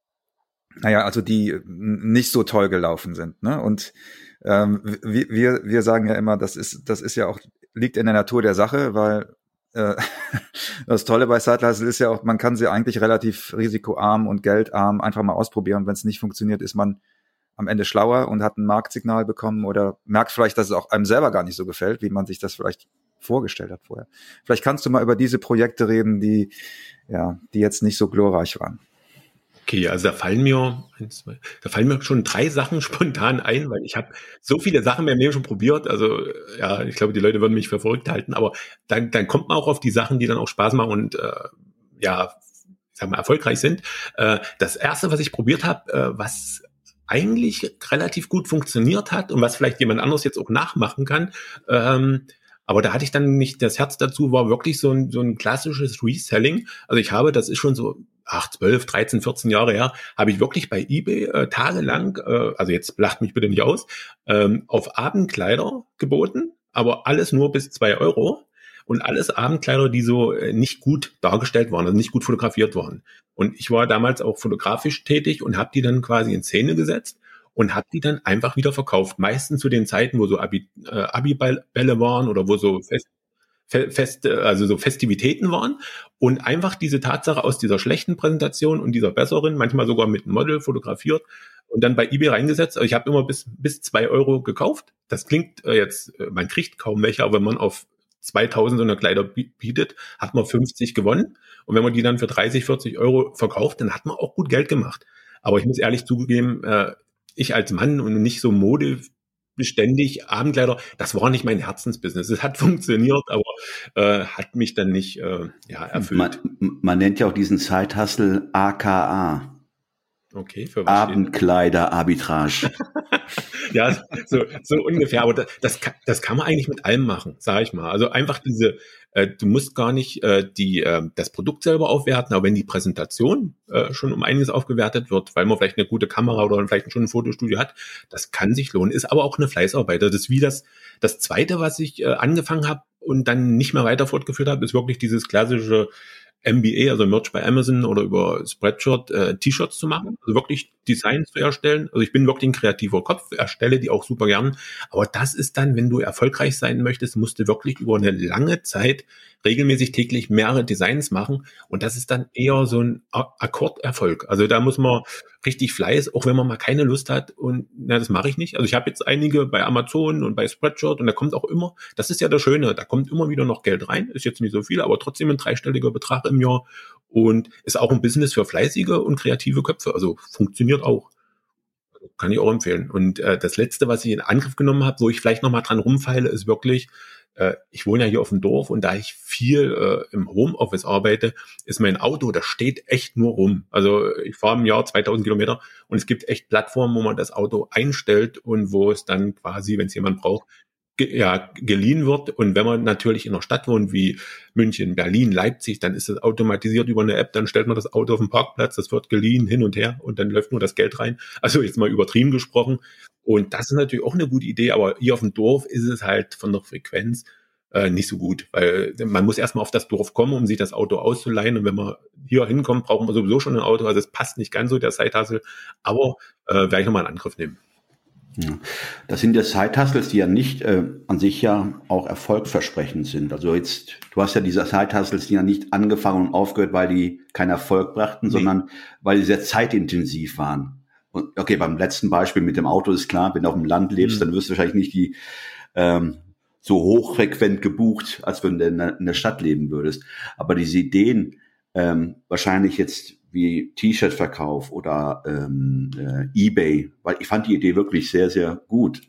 naja, also die nicht so toll gelaufen sind, ne? Und ähm, wir wir sagen ja immer, das ist das ist ja auch liegt in der Natur der Sache, weil äh, das Tolle bei Side-Hustle ist ja auch, man kann sie eigentlich relativ risikoarm und geldarm einfach mal ausprobieren. Wenn es nicht funktioniert, ist man am Ende schlauer und hat ein Marktsignal bekommen oder merkt vielleicht, dass es auch einem selber gar nicht so gefällt, wie man sich das vielleicht vorgestellt hat vorher. Vielleicht kannst du mal über diese Projekte reden, die ja, die jetzt nicht so glorreich waren. Okay, also da fallen mir, eins, zwei, da fallen mir schon drei Sachen spontan ein, weil ich habe so viele Sachen in meinem Leben schon probiert. Also ja, ich glaube, die Leute würden mich für verrückt halten, aber dann, dann kommt man auch auf die Sachen, die dann auch Spaß machen und äh, ja, ich sag mal, erfolgreich sind. Äh, das erste, was ich probiert habe, äh, was eigentlich relativ gut funktioniert hat und was vielleicht jemand anderes jetzt auch nachmachen kann, ähm, aber da hatte ich dann nicht das Herz dazu, war wirklich so ein, so ein klassisches Reselling. Also ich habe, das ist schon so acht, zwölf, dreizehn, vierzehn Jahre her, habe ich wirklich bei eBay äh, tagelang, äh, also jetzt lacht mich bitte nicht aus, ähm, auf Abendkleider geboten, aber alles nur bis zwei Euro. Und alles Abendkleider, die so nicht gut dargestellt waren, also nicht gut fotografiert waren. Und ich war damals auch fotografisch tätig und habe die dann quasi in Szene gesetzt und habe die dann einfach wieder verkauft. Meistens zu den Zeiten, wo so Abi, äh, Abi-Bälle waren oder wo so Fest, Fest, also so Festivitäten waren. Und einfach diese Tatsache aus dieser schlechten Präsentation und dieser besseren, manchmal sogar mit einem Model fotografiert und dann bei eBay reingesetzt. Also ich habe immer bis bis zwei Euro gekauft. Das klingt äh, jetzt, man kriegt kaum welche, aber wenn man auf zweitausend so eine Kleider bietet, hat man fünfzig gewonnen. Und wenn man die dann für dreißig, vierzig Euro verkauft, dann hat man auch gut Geld gemacht. Aber ich muss ehrlich zugeben, äh, ich als Mann und nicht so modebeständig, Abendkleider, das war nicht mein Herzensbusiness. Es hat funktioniert, aber äh, hat mich dann nicht äh, ja, erfüllt. Man, man nennt ja auch diesen Side-Hustle A K A. Okay, für was Abendkleider-Arbitrage. Ja, so, so ungefähr. Aber das, das, kann, das kann man eigentlich mit allem machen, sage ich mal. Also einfach diese, äh, du musst gar nicht äh, die äh, das Produkt selber aufwerten, aber wenn die Präsentation äh, schon um einiges aufgewertet wird, weil man vielleicht eine gute Kamera oder vielleicht schon ein Fotostudio hat, das kann sich lohnen. Ist aber auch eine Fleißarbeit. Das ist wie das, das Zweite, was ich äh, angefangen habe und dann nicht mehr weiter fortgeführt habe, ist wirklich dieses klassische M B A, also Merch bei Amazon oder über Spreadshirt, äh, T-Shirts zu machen, also wirklich Designs zu erstellen. Also ich bin wirklich ein kreativer Kopf, erstelle die auch super gern. Aber das ist dann, wenn du erfolgreich sein möchtest, musst du wirklich über eine lange Zeit regelmäßig täglich mehrere Designs machen. Und das ist dann eher so ein Akkorderfolg. Also da muss man richtig Fleiß, auch wenn man mal keine Lust hat. Und na, das mache ich nicht. Also ich habe jetzt einige bei Amazon und bei Spreadshirt und da kommt auch immer, das ist ja das Schöne, da kommt immer wieder noch Geld rein. Ist jetzt nicht so viel, aber trotzdem ein dreistelliger Betrag im Jahr. Und ist auch ein Business für fleißige und kreative Köpfe. Also funktioniert auch. Kann ich auch empfehlen. Und äh, das Letzte, was ich in Angriff genommen habe, wo ich vielleicht nochmal dran rumfeile, ist wirklich, äh, ich wohne ja hier auf dem Dorf und da ich viel äh, im Homeoffice arbeite, ist mein Auto, das steht echt nur rum. Also ich fahre im Jahr zweitausend Kilometer und es gibt echt Plattformen, wo man das Auto einstellt und wo es dann quasi, wenn es jemand braucht, ge- ja, geliehen wird. Und wenn man natürlich in einer Stadt wohnt wie München, Berlin, Leipzig, dann ist das automatisiert über eine App, dann stellt man das Auto auf den Parkplatz, das wird geliehen hin und her und dann läuft nur das Geld rein. Also jetzt mal übertrieben gesprochen. Und das ist natürlich auch eine gute Idee, aber hier auf dem Dorf ist es halt von der Frequenz äh, nicht so gut, weil man muss erstmal auf das Dorf kommen, um sich das Auto auszuleihen. Und wenn man hier hinkommt, braucht man sowieso schon ein Auto. Also es passt nicht ganz so, der Side-Hustle, aber äh, werde ich nochmal in Angriff nehmen. Ja. Das sind ja Side-Hustles, die ja nicht äh, an sich ja auch erfolgversprechend sind. Also jetzt, du hast ja diese Side-Hustles, die ja nicht angefangen und aufgehört, weil die keinen Erfolg brachten, nee, sondern weil die sehr zeitintensiv waren. Und okay, beim letzten Beispiel mit dem Auto ist klar, wenn du auf dem Land lebst, mhm. dann wirst du wahrscheinlich nicht die ähm, so hochfrequent gebucht, als wenn du in der, in der Stadt leben würdest. Aber diese Ideen, ähm, wahrscheinlich jetzt wie T-Shirt-Verkauf oder ähm, äh, eBay, weil ich fand die Idee wirklich sehr, sehr gut.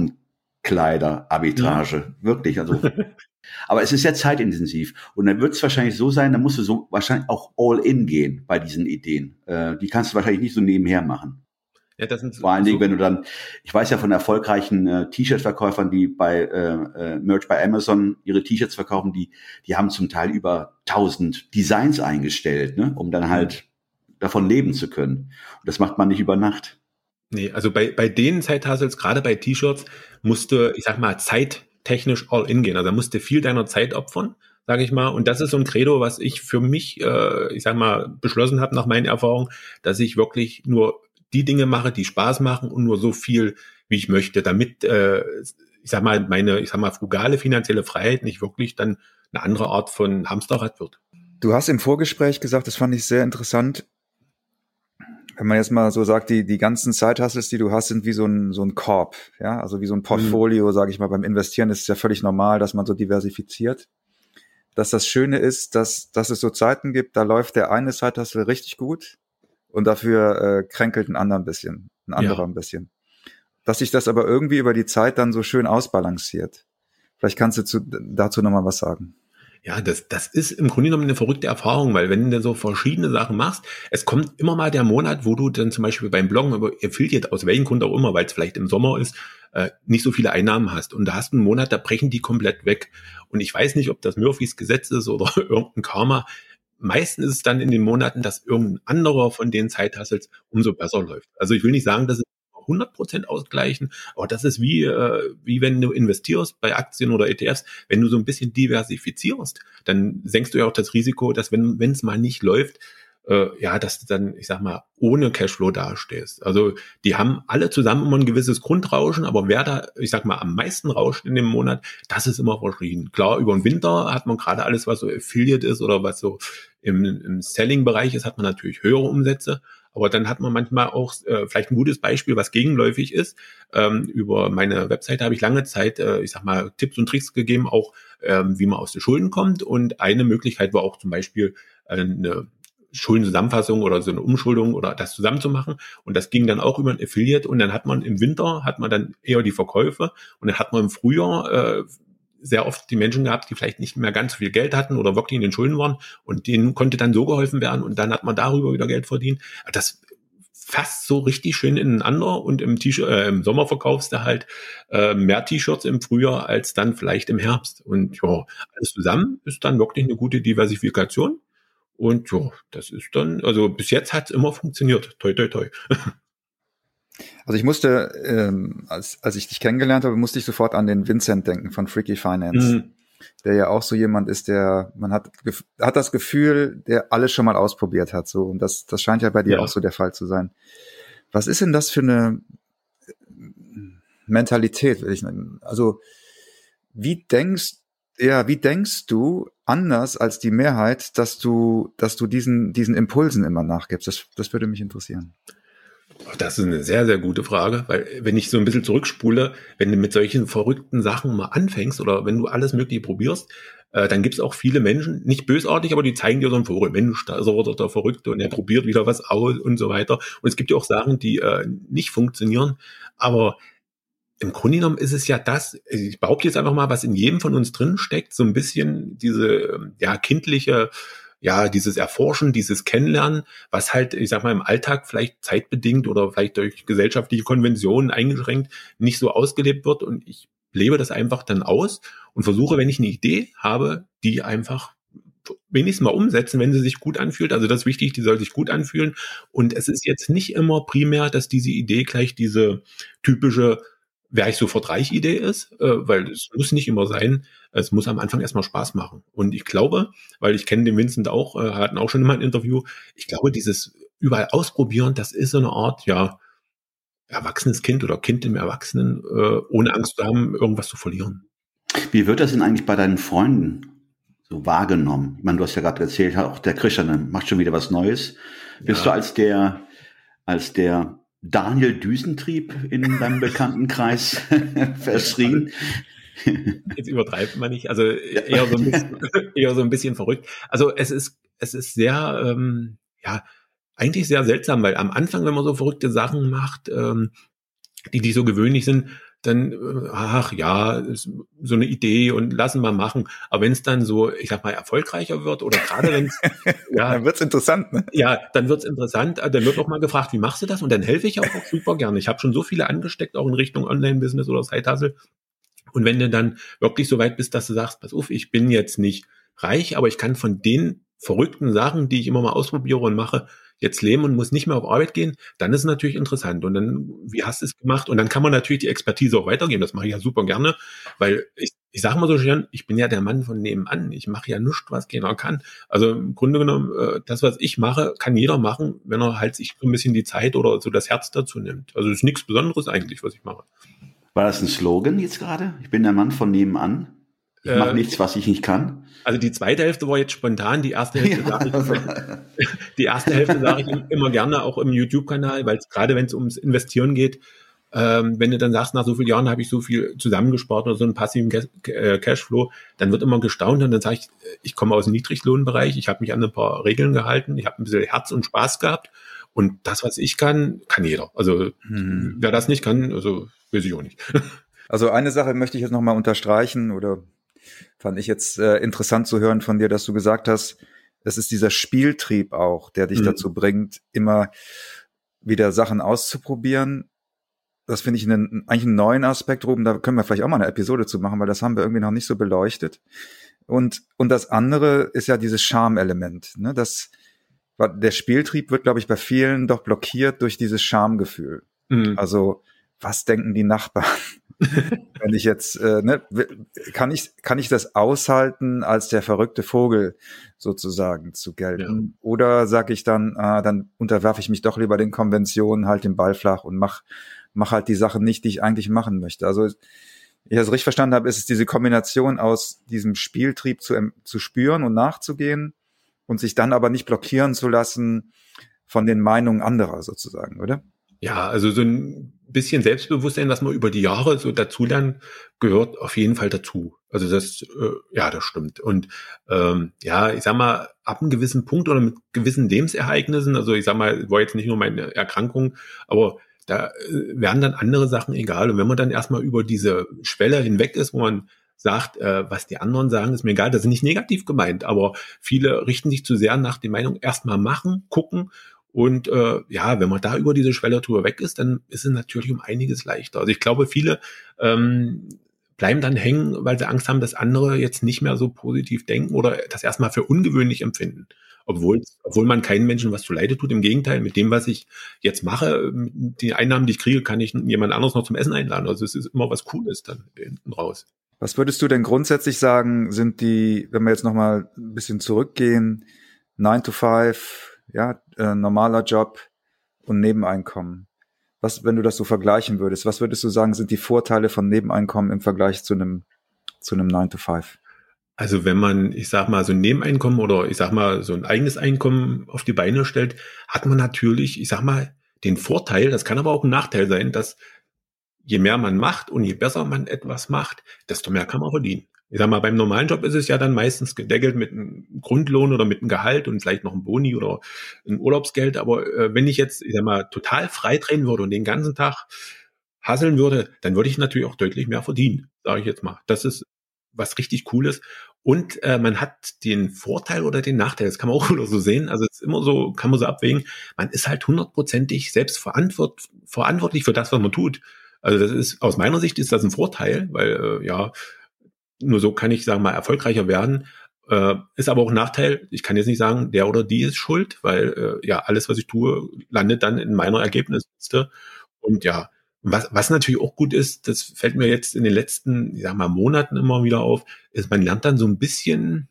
Abendkleider-Arbitrage, ja. Wirklich. Also, aber es ist sehr zeitintensiv. Und dann wird es wahrscheinlich so sein, dann musst du so wahrscheinlich auch all in gehen bei diesen Ideen. Äh, die kannst du wahrscheinlich nicht so nebenher machen. Ja, das sind Vor allen so Dingen, wenn du dann, ich weiß ja von erfolgreichen äh, T-Shirt-Verkäufern, die bei äh, äh, Merch bei Amazon ihre T-Shirts verkaufen, die die haben zum Teil über tausend Designs eingestellt, ne, um dann halt davon leben zu können. Und das macht man nicht über Nacht. Nee, also bei bei den Side-Hustles, gerade bei T-Shirts, musste, ich sag mal, zeittechnisch all in gehen. Also da musste viel deiner Zeit opfern, sage ich mal. Und das ist so ein Credo, was ich für mich, äh, ich sag mal, beschlossen habe nach meinen Erfahrungen, dass ich wirklich nur die Dinge mache, die Spaß machen und nur so viel, wie ich möchte, damit, äh, ich sag mal, meine, ich sag mal, frugale finanzielle Freiheit nicht wirklich dann eine andere Art von Hamsterrad wird. Du hast im Vorgespräch gesagt, das fand ich sehr interessant, wenn man jetzt mal so sagt, die die ganzen Side-Hustles, die du hast, sind wie so ein so ein Korb, ja, also wie so ein Portfolio, mhm. sage ich mal. Beim Investieren ist es ja völlig normal, dass man so diversifiziert. Dass das Schöne ist, dass dass es so Zeiten gibt, da läuft der eine Side-Hustle richtig gut und dafür äh, kränkelt ein anderer ein bisschen, ein anderer ja. ein bisschen. Dass sich das aber irgendwie über die Zeit dann so schön ausbalanciert. Vielleicht kannst du zu, dazu nochmal was sagen. Ja, das, das ist im Grunde genommen eine verrückte Erfahrung, weil wenn du so verschiedene Sachen machst, es kommt immer mal der Monat, wo du dann zum Beispiel beim Bloggen über Affiliate, aus welchem Grund auch immer, weil es vielleicht im Sommer ist, äh, nicht so viele Einnahmen hast. Und da hast du einen Monat, da brechen die komplett weg. Und ich weiß nicht, ob das Murphys Gesetz ist oder irgendein Karma. Meistens ist es dann in den Monaten, dass irgendein anderer von den Side-Hustles umso besser läuft. Also ich will nicht sagen, dass es hundert Prozent ausgleichen, aber das ist wie äh, wie wenn du investierst bei Aktien oder E T Fs, wenn du so ein bisschen diversifizierst, dann senkst du ja auch das Risiko, dass wenn wenn es mal nicht läuft, äh, ja, dass du dann, ich sag mal, ohne Cashflow dastehst. Also die haben alle zusammen immer ein gewisses Grundrauschen, aber wer da, ich sag mal, am meisten rauscht in dem Monat, das ist immer verschieden. Klar, über den Winter hat man gerade alles, was so Affiliate ist oder was so im, im Selling-Bereich ist, hat man natürlich höhere Umsätze. Aber dann hat man manchmal auch äh, vielleicht ein gutes Beispiel, was gegenläufig ist. Ähm, über meine Webseite habe ich lange Zeit, äh, ich sag mal, Tipps und Tricks gegeben, auch ähm, wie man aus den Schulden kommt. Und eine Möglichkeit war auch zum Beispiel äh, eine Schuldenzusammenfassung oder so eine Umschuldung oder das zusammenzumachen. Und das ging dann auch über ein Affiliate. Und dann hat man im Winter, hat man dann eher die Verkäufe. Und dann hat man im Frühjahr äh, sehr oft die Menschen gehabt, die vielleicht nicht mehr ganz so viel Geld hatten oder wirklich in den Schulden waren und denen konnte dann so geholfen werden und dann hat man darüber wieder Geld verdient. Das fasst so richtig schön ineinander und im, T-Shirt, äh, im Sommer verkaufst du halt äh, mehr T-Shirts im Frühjahr als dann vielleicht im Herbst. Und ja, alles zusammen ist dann wirklich eine gute Diversifikation und ja, das ist dann, also bis jetzt hat es immer funktioniert. Toi, toi, toi. Also ich musste, ähm, als, als ich dich kennengelernt habe, musste ich sofort an den Vincent denken von Freaky Finance, mhm. der ja auch so jemand ist, der, man hat, hat das Gefühl, der alles schon mal ausprobiert hat, so. Und das, das scheint ja bei dir ja auch so der Fall zu sein. Was ist denn das für eine Mentalität, will ich nennen? Also, wie denkst, ja, wie denkst du anders als die Mehrheit, dass du, dass du diesen, diesen Impulsen immer nachgibst? Das, das würde mich interessieren. Das ist eine sehr, sehr gute Frage, weil wenn ich so ein bisschen zurückspule, wenn du mit solchen verrückten Sachen mal anfängst oder wenn du alles Mögliche probierst, äh, dann gibt es auch viele Menschen, nicht bösartig, aber die zeigen dir so ein Vogel, Mensch, da ist aber der Verrückte und er probiert wieder was aus und so weiter. Und es gibt ja auch Sachen, die äh, nicht funktionieren, aber im Grunde genommen ist es ja das, ich behaupte jetzt einfach mal, was in jedem von uns drin steckt, so ein bisschen diese ja kindliche, ja, dieses Erforschen, dieses Kennenlernen, was halt, ich sag mal, im Alltag vielleicht zeitbedingt oder vielleicht durch gesellschaftliche Konventionen eingeschränkt nicht so ausgelebt wird. Und ich lebe das einfach dann aus und versuche, wenn ich eine Idee habe, die einfach wenigstens mal umsetzen, wenn sie sich gut anfühlt. Also das ist wichtig, die soll sich gut anfühlen. Und es ist jetzt nicht immer primär, dass diese Idee gleich diese typische wäre ich sofort reich Idee ist, äh, weil es muss nicht immer sein, es muss am Anfang erstmal Spaß machen. Und ich glaube, weil ich kenne den Vincent auch, äh, hatten auch schon immer ein Interview, ich glaube, dieses überall ausprobieren, das ist so eine Art, ja, erwachsenes Kind oder Kind im Erwachsenen, äh, ohne Angst zu haben, irgendwas zu verlieren. Wie wird das denn eigentlich bei deinen Freunden so wahrgenommen? Ich meine, du hast ja gerade erzählt, auch der Christian macht schon wieder was Neues. Bist ja. du als der, als der Daniel Düsentrieb in deinem Bekanntenkreis verschrien? Jetzt übertreibt man nicht, also eher so ein bisschen, eher so ein bisschen verrückt. Also es ist, es ist sehr, ähm, ja, eigentlich sehr seltsam, weil am Anfang, wenn man so verrückte Sachen macht, ähm, die, die so gewöhnlich sind, dann, ach ja, ist so eine Idee und lassen wir machen. Aber wenn es dann so, ich sag mal, erfolgreicher wird oder gerade wenn es, ja, dann wird's interessant, ne? Ja, dann wird's interessant. Dann wird auch mal gefragt, wie machst du das? Und dann helfe ich auch, auch super gerne. Ich habe schon so viele angesteckt, auch in Richtung Online-Business oder Side-Hustle. Und wenn du dann wirklich so weit bist, dass du sagst, pass auf, ich bin jetzt nicht reich, aber ich kann von den verrückten Sachen, die ich immer mal ausprobiere und mache, jetzt leben und muss nicht mehr auf Arbeit gehen, dann ist es natürlich interessant. Und dann, wie hast du es gemacht? Und dann kann man natürlich die Expertise auch weitergeben. Das mache ich ja super gerne, weil ich, ich sage mal so schön, ich bin ja der Mann von nebenan. Ich mache ja nichts, was keiner kann. Also im Grunde genommen, das, was ich mache, kann jeder machen, wenn er halt sich so ein bisschen die Zeit oder so das Herz dazu nimmt. Also es ist nichts Besonderes eigentlich, was ich mache. War das ein Slogan jetzt gerade? Ich bin der Mann von nebenan. Ich mache äh, nichts, was ich nicht kann. Also die zweite Hälfte war jetzt spontan, die erste Hälfte ja, sage ich, die erste Hälfte sage ich immer gerne auch im YouTube-Kanal, weil es gerade wenn es ums Investieren geht, ähm, wenn du dann sagst, nach so vielen Jahren habe ich so viel zusammengespart oder so einen passiven Cashflow, dann wird immer gestaunt und dann sage ich, ich komme aus dem Niedriglohnbereich, ich habe mich an ein paar Regeln gehalten, ich habe ein bisschen Herz und Spaß gehabt und das, was ich kann, kann jeder. Also hm. wer das nicht kann, also weiß ich auch nicht. Also eine Sache möchte ich jetzt nochmal unterstreichen oder fand ich jetzt äh, interessant zu hören von dir, dass du gesagt hast, es ist dieser Spieltrieb auch, der dich mhm. dazu bringt, immer wieder Sachen auszuprobieren. Das finde ich einen, eigentlich einen neuen Aspekt, Ruben, da können wir vielleicht auch mal eine Episode zu machen, weil das haben wir irgendwie noch nicht so beleuchtet. Und, und das andere ist ja dieses Charme-Element, ne? Das, der Spieltrieb wird, glaube ich, bei vielen doch blockiert durch dieses Schamgefühl. Mhm. Also, was denken die Nachbarn? Wenn ich jetzt, äh, ne, kann ich, kann ich das aushalten, als der verrückte Vogel sozusagen zu gelten? Ja. Oder sage ich dann, ah, dann unterwerfe ich mich doch lieber den Konventionen, halt den Ball flach und mach, mach halt die Sachen nicht, die ich eigentlich machen möchte. Also, ich das richtig verstanden habe, ist es diese Kombination aus diesem Spieltrieb zu, zu spüren und nachzugehen und sich dann aber nicht blockieren zu lassen von den Meinungen anderer sozusagen, oder? Ja, also so ein bisschen Selbstbewusstsein, was man über die Jahre so dazulernt, gehört auf jeden Fall dazu. Also das, äh, ja, das stimmt. Und ähm, ja, ich sag mal, ab einem gewissen Punkt oder mit gewissen Lebensereignissen, also ich sag mal, war jetzt nicht nur meine Erkrankung, aber da äh, werden dann andere Sachen egal. Und wenn man dann erstmal über diese Schwelle hinweg ist, wo man sagt, äh, was die anderen sagen, ist mir egal, das ist nicht negativ gemeint, aber viele richten sich zu sehr nach der Meinung, erstmal machen, gucken. Und äh, ja, wenn man da über diese Schwelle drüber weg ist, dann ist es natürlich um einiges leichter. Also ich glaube, viele ähm, bleiben dann hängen, weil sie Angst haben, dass andere jetzt nicht mehr so positiv denken oder das erstmal für ungewöhnlich empfinden. Obwohl, obwohl man keinen Menschen was zuleide tut. Im Gegenteil, mit dem, was ich jetzt mache, die Einnahmen, die ich kriege, kann ich jemand anderes noch zum Essen einladen. Also es ist immer was Cooles dann hinten raus. Was würdest du denn grundsätzlich sagen, sind die, wenn wir jetzt nochmal ein bisschen zurückgehen, nine to five, ja, äh, normaler Job und Nebeneinkommen. Was, wenn du das so vergleichen würdest, was würdest du sagen, sind die Vorteile von Nebeneinkommen im Vergleich zu einem, zu einem nine to five? Also wenn man, ich sag mal, so ein Nebeneinkommen oder ich sag mal, so ein eigenes Einkommen auf die Beine stellt, hat man natürlich, ich sag mal, den Vorteil, das kann aber auch ein Nachteil sein, dass je mehr man macht und je besser man etwas macht, desto mehr kann man verdienen. Ich sag mal, beim normalen Job ist es ja dann meistens gedeckelt mit einem Grundlohn oder mit einem Gehalt und vielleicht noch ein Boni oder ein Urlaubsgeld. Aber äh, wenn ich jetzt, ich sag mal, total frei drehen würde und den ganzen Tag hasseln würde, dann würde ich natürlich auch deutlich mehr verdienen, sage ich jetzt mal. Das ist was richtig Cooles. Und äh, man hat den Vorteil oder den Nachteil, das kann man auch wieder so sehen, also es ist immer so, kann man so abwägen, man ist halt hundertprozentig selbst verantwort, verantwortlich für das, was man tut. Also das ist, aus meiner Sicht ist das ein Vorteil, weil äh, ja, nur so kann ich, sagen wir mal, erfolgreicher werden. Äh, ist aber auch ein Nachteil. Ich kann jetzt nicht sagen, der oder die ist schuld, weil äh, ja alles, was ich tue, landet dann in meiner Ergebnisliste. Und ja, was, was natürlich auch gut ist, das fällt mir jetzt in den letzten, ich sag mal, Monaten immer wieder auf, ist, man lernt dann so ein bisschen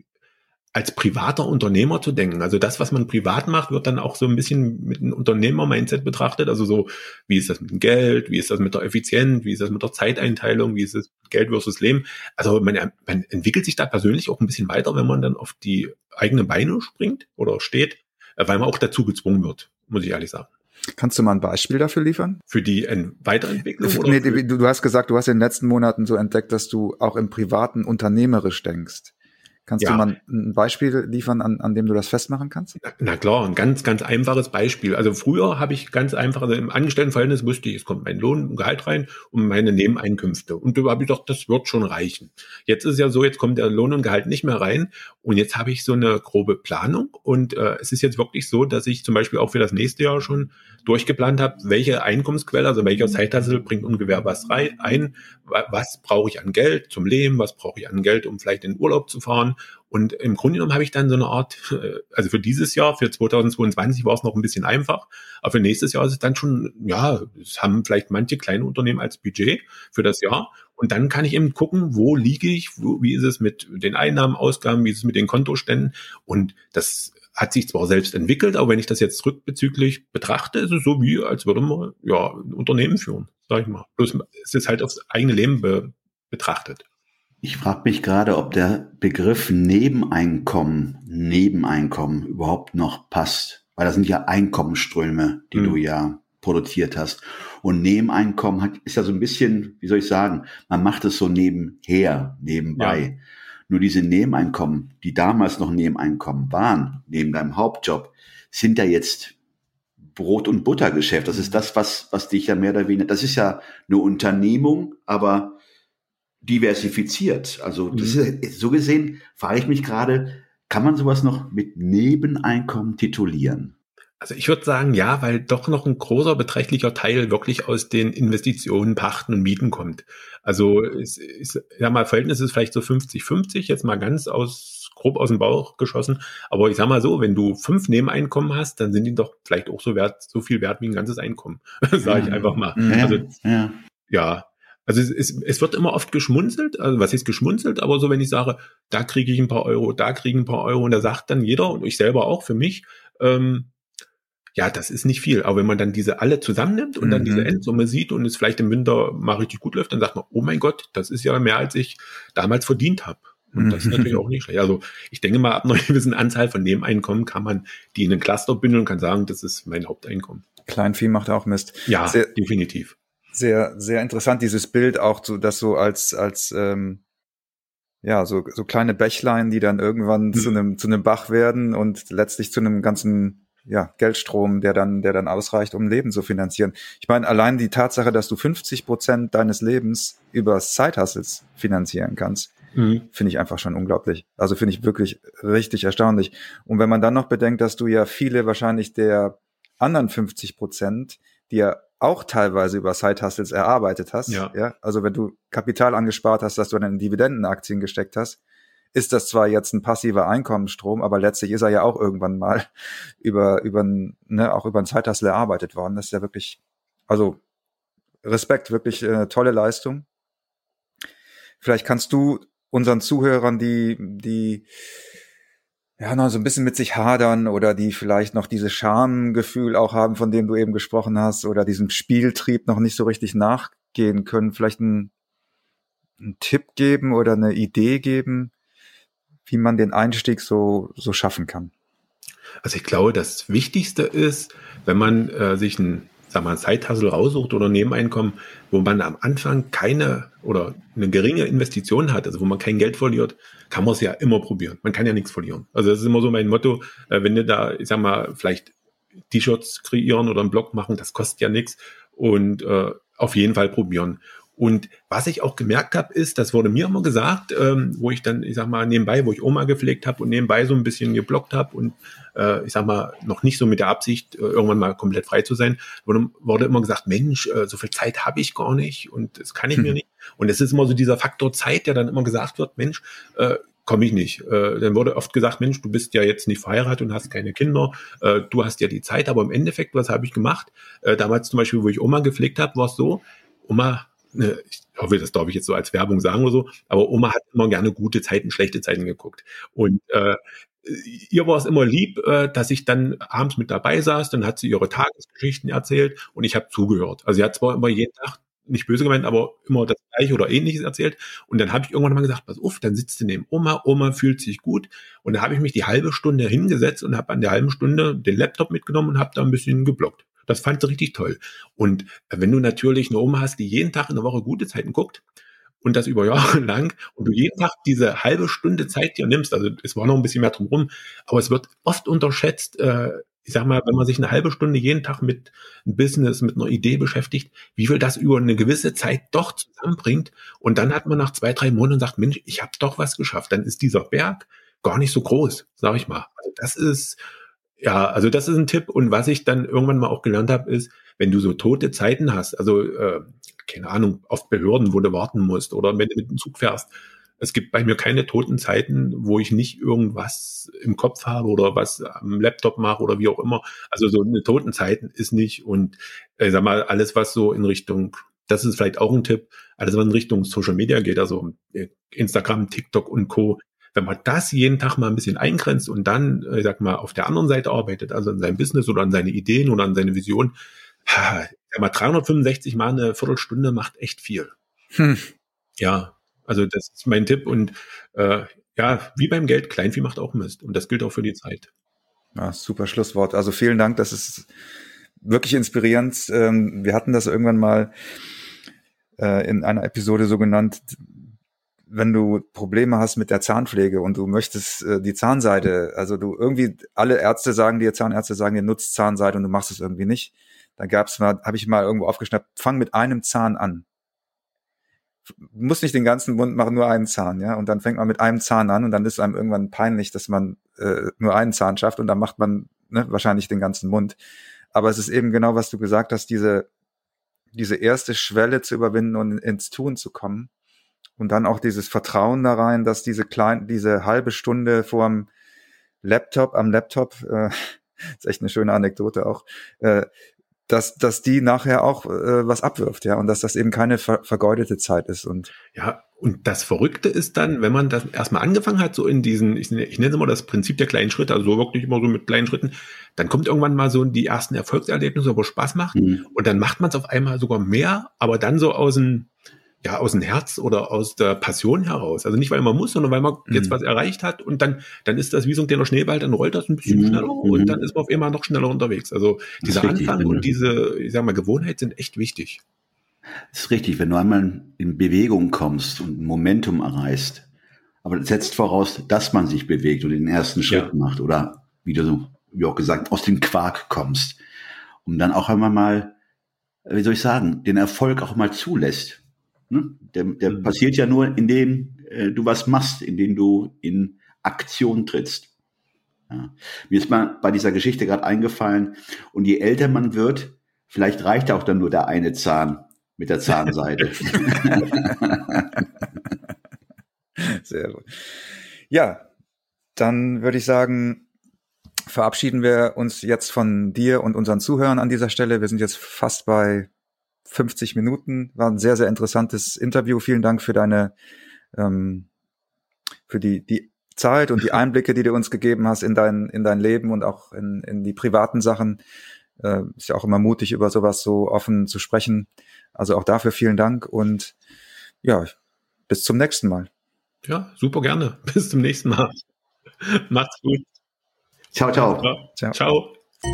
als privater Unternehmer zu denken. Also das, was man privat macht, wird dann auch so ein bisschen mit einem Unternehmer-Mindset betrachtet. Also so, wie ist das mit dem Geld? Wie ist das mit der Effizienz? Wie ist das mit der Zeiteinteilung? Wie ist das mit Geld versus Leben? Also man, man entwickelt sich da persönlich auch ein bisschen weiter, wenn man dann auf die eigenen Beine springt oder steht, weil man auch dazu gezwungen wird, muss ich ehrlich sagen. Kannst du mal ein Beispiel dafür liefern? Für die Weiterentwicklung? Oder nee, du, du hast gesagt, du hast in den letzten Monaten so entdeckt, dass du auch im Privaten unternehmerisch denkst. Kannst ja. du mal ein Beispiel liefern, an, an dem du das festmachen kannst? Na, na klar, ein ganz, ganz einfaches Beispiel. Also früher habe ich ganz einfach, also im Angestelltenverhältnis wusste ich, es kommt mein Lohn, Gehalt rein und meine Nebeneinkünfte. Und da habe ich gedacht, das wird schon reichen. Jetzt ist es ja so, jetzt kommt der Lohn und Gehalt nicht mehr rein. Und jetzt habe ich so eine grobe Planung. Und äh, es ist jetzt wirklich so, dass ich zum Beispiel auch für das nächste Jahr schon durchgeplant habe, welche Einkommensquelle, also welcher Zeithassel bringt ungefähr was rein, ein, was brauche ich an Geld zum Leben, was brauche ich an Geld, um vielleicht in den Urlaub zu fahren. Und im Grunde genommen habe ich dann so eine Art, also für dieses Jahr, für zweitausendzweiundzwanzig war es noch ein bisschen einfach, aber für nächstes Jahr ist es dann schon, ja, es haben vielleicht manche kleine Unternehmen als Budget für das Jahr. Und dann kann ich eben gucken, wo liege ich, wo, wie ist es mit den Einnahmen, Ausgaben, wie ist es mit den Kontoständen. Und das hat sich zwar selbst entwickelt, aber wenn ich das jetzt rückbezüglich betrachte, ist es so wie, als würde man ja ein Unternehmen führen, sag ich mal. Bloß es ist halt aufs eigene Leben be- betrachtet. Ich frage mich gerade, ob der Begriff Nebeneinkommen, Nebeneinkommen überhaupt noch passt. Weil das sind ja Einkommensströme, die mhm. du ja produziert hast. Und Nebeneinkommen hat, ist ja so ein bisschen, wie soll ich sagen, man macht es so nebenher, nebenbei. Ja. Nur diese Nebeneinkommen, die damals noch Nebeneinkommen waren, neben deinem Hauptjob, sind ja jetzt Brot- und Buttergeschäft. Das ist das, was, was dich ja mehr oder weniger, das ist ja eine Unternehmung, aber diversifiziert. Also das ist, so gesehen frage ich mich gerade, kann man sowas noch mit Nebeneinkommen titulieren? Also ich würde sagen, ja, weil doch noch ein großer beträchtlicher Teil wirklich aus den Investitionen, Pachten und Mieten kommt. Also es ist, ja mal, Verhältnis ist vielleicht so fünfzig fünfzig, jetzt mal ganz aus grob aus dem Bauch geschossen. Aber ich sag mal so, wenn du fünf Nebeneinkommen hast, dann sind die doch vielleicht auch so wert, so viel wert wie ein ganzes Einkommen, sage ich einfach mal. Ja, also ja. ja. Also es, es, es wird immer oft geschmunzelt, also was ist geschmunzelt, aber so wenn ich sage, da kriege ich ein paar Euro, da kriege ich ein paar Euro und da sagt dann jeder und ich selber auch für mich, ähm, ja, das ist nicht viel. Aber wenn man dann diese alle zusammennimmt und mhm. dann diese Endsumme sieht und es vielleicht im Winter mal richtig gut läuft, dann sagt man, oh mein Gott, das ist ja mehr, als ich damals verdient habe. Und das ist natürlich auch nicht schlecht. Also ich denke mal, ab einer gewissen Anzahl von Nebeneinkommen kann man die in einen Cluster bündeln und kann sagen, das ist mein Haupteinkommen. Kleinvieh macht auch Mist. Ja, sehr, definitiv. Sehr, sehr interessant, dieses Bild auch, so, das so als, als ähm, ja, so, so kleine Bächlein, die dann irgendwann mhm. zu einem, zu einem Bach werden und letztlich zu einem ganzen ja, Geldstrom, der dann, der dann ausreicht, um ein Leben zu finanzieren. Ich meine, allein die Tatsache, dass du fünfzig Prozent deines Lebens über Side-Hustles finanzieren kannst, mhm. finde ich einfach schon unglaublich. Also finde ich wirklich richtig erstaunlich. Und wenn man dann noch bedenkt, dass du ja viele wahrscheinlich der anderen fünfzig Prozent, die ja auch teilweise über Side-Hustles erarbeitet hast, ja. ja, also wenn du Kapital angespart hast, dass du dann in Dividendenaktien gesteckt hast, ist das zwar jetzt ein passiver Einkommensstrom, aber letztlich ist er ja auch irgendwann mal über, über, ne, auch über ein Side-Hustle erarbeitet worden. Das ist ja wirklich, also Respekt, wirklich äh, tolle Leistung. Vielleicht kannst du unseren Zuhörern, die, die ja noch so ein bisschen mit sich hadern oder die vielleicht noch dieses Schamgefühl auch haben, von dem du eben gesprochen hast, oder diesem Spieltrieb noch nicht so richtig nachgehen können, vielleicht einen, einen Tipp geben oder eine Idee geben, wie man den Einstieg so so schaffen kann? Also ich glaube, das Wichtigste ist, wenn man äh, sich ein, sag mal, Side-Hustle raussucht oder Nebeneinkommen, wo man am Anfang keine oder eine geringe Investition hat, also wo man kein Geld verliert, kann man es ja immer probieren. Man kann ja nichts verlieren. Also das ist immer so mein Motto, äh, wenn du da, ich sag mal, vielleicht T-Shirts kreieren oder einen Blog machen, das kostet ja nichts und äh, auf jeden Fall probieren. Und was ich auch gemerkt habe, ist, das wurde mir immer gesagt, ähm, wo ich dann, ich sag mal, nebenbei, wo ich Oma gepflegt habe und nebenbei so ein bisschen gebloggt habe und äh, ich sag mal, noch nicht so mit der Absicht, äh, irgendwann mal komplett frei zu sein, wurde, wurde immer gesagt, Mensch, äh, so viel Zeit habe ich gar nicht und das kann ich hm. mir nicht. Und es ist immer so dieser Faktor Zeit, der dann immer gesagt wird, Mensch, äh, komme ich nicht. Äh, dann wurde oft gesagt, Mensch, du bist ja jetzt nicht verheiratet und hast keine Kinder, äh, du hast ja die Zeit, aber im Endeffekt, was habe ich gemacht? Äh, damals zum Beispiel, wo ich Oma gepflegt habe, war es so, Oma, ich hoffe, das darf ich jetzt so als Werbung sagen oder so, aber Oma hat immer gerne gute Zeiten, schlechte Zeiten geguckt. Und äh, ihr war es immer lieb, äh, dass ich dann abends mit dabei saß, dann hat sie ihre Tagesgeschichten erzählt und ich habe zugehört. Also sie hat zwar immer jeden Tag, nicht böse gemeint, aber immer das Gleiche oder Ähnliches erzählt. Und dann habe ich irgendwann mal gesagt, pass auf, dann sitzt du neben Oma, Oma fühlt sich gut. Und dann habe ich mich die halbe Stunde hingesetzt und habe an der halben Stunde den Laptop mitgenommen und habe da ein bisschen gebloggt. Das fand sie richtig toll. Und wenn du natürlich eine Oma hast, die jeden Tag in der Woche gute Zeiten guckt und das über Jahre lang und du jeden Tag diese halbe Stunde Zeit dir nimmst, also es war noch ein bisschen mehr drumherum, aber es wird oft unterschätzt, äh, ich sag mal, wenn man sich eine halbe Stunde jeden Tag mit einem Business, mit einer Idee beschäftigt, wie viel das über eine gewisse Zeit doch zusammenbringt. Und dann hat man nach zwei, drei Monaten und sagt, Mensch, ich habe doch was geschafft. Dann ist dieser Berg gar nicht so groß, sag ich mal. Also das ist... Ja, also das ist ein Tipp. Und was ich dann irgendwann mal auch gelernt habe, ist, wenn du so tote Zeiten hast, also äh, keine Ahnung, auf Behörden, wo du warten musst oder wenn du mit dem Zug fährst. Es gibt bei mir keine toten Zeiten, wo ich nicht irgendwas im Kopf habe oder was am Laptop mache oder wie auch immer. Also so eine toten Zeiten ist nicht. Und ich sag mal, alles, was so in Richtung, das ist vielleicht auch ein Tipp, alles, was in Richtung Social Media geht, also Instagram, TikTok und Co., wenn man das jeden Tag mal ein bisschen eingrenzt und dann, ich sag mal, auf der anderen Seite arbeitet, also an seinem Business oder an seine Ideen oder an seine Vision, ha, sag mal, dreihundertfünfundsechzig mal eine Viertelstunde macht echt viel. Hm. Ja, also das ist mein Tipp und äh, ja, wie beim Geld, Kleinvieh macht auch Mist und das gilt auch für die Zeit. Ja, super Schlusswort. Also vielen Dank, das ist wirklich inspirierend. Ähm, wir hatten das irgendwann mal äh, in einer Episode so genannt, wenn du Probleme hast mit der Zahnpflege und du möchtest äh, die Zahnseide, also du irgendwie, alle Ärzte sagen dir, Zahnärzte sagen dir, nutzt Zahnseide und du machst es irgendwie nicht. Dann gab's mal, habe ich mal irgendwo aufgeschnappt, fang mit einem Zahn an. muss nicht den ganzen Mund machen, nur einen Zahn, ja. Und dann fängt man mit einem Zahn an und dann ist einem irgendwann peinlich, dass man äh, nur einen Zahn schafft und dann macht man ne, wahrscheinlich den ganzen Mund. Aber es ist eben genau, was du gesagt hast, diese diese erste Schwelle zu überwinden und ins Tun zu kommen. Und dann auch dieses Vertrauen da rein, dass diese kleine, diese halbe Stunde vorm Laptop, am Laptop, äh, ist echt eine schöne Anekdote auch, äh, dass, dass die nachher auch äh, was abwirft, ja, und dass das eben keine ver- vergeudete Zeit ist. Und ja, und das Verrückte ist dann, wenn man das erstmal angefangen hat, so in diesen, ich, ich nenne es immer das Prinzip der kleinen Schritte, also so wirklich immer so mit kleinen Schritten, dann kommt irgendwann mal so die ersten Erfolgserlebnisse, wo Spaß macht, mhm. und dann macht man es auf einmal sogar mehr, aber dann so aus dem, ja, aus dem Herz oder aus der Passion heraus. Also nicht, weil man muss, sondern weil man mhm. jetzt was erreicht hat und dann, dann ist das wie so ein kleiner Schneeball, dann rollt das ein bisschen mhm. schneller mhm. und dann ist man auf einmal noch schneller unterwegs. Also dieser richtig, Anfang und diese, ich sag mal, Gewohnheit sind echt wichtig. Das ist richtig, wenn du einmal in Bewegung kommst und ein Momentum erreichst, aber das setzt voraus, dass man sich bewegt und den ersten Schritt ja. macht oder, wie du so, wie auch gesagt, aus dem Quark kommst, um dann auch einmal mal, wie soll ich sagen, den Erfolg auch mal zulässt. Der, der mhm. passiert ja nur, indem äh, du was machst, indem du in Aktion trittst. Ja. Mir ist mal bei dieser Geschichte gerade eingefallen, und je älter man wird, vielleicht reicht auch dann nur der eine Zahn mit der Zahnseide. Sehr gut. Ja, dann würde ich sagen, verabschieden wir uns jetzt von dir und unseren Zuhörern an dieser Stelle. Wir sind jetzt fast bei fünfzig Minuten, war ein sehr, sehr interessantes Interview. Vielen Dank für deine, ähm, für die, die Zeit und die Einblicke, die du uns gegeben hast in dein, in dein Leben und auch in, in die privaten Sachen. Äh, ist ja auch immer mutig, über sowas so offen zu sprechen. Also auch dafür vielen Dank und ja, bis zum nächsten Mal. Ja, super gerne. Bis zum nächsten Mal. Macht's gut. Ciao, ciao. Ciao. Ciao.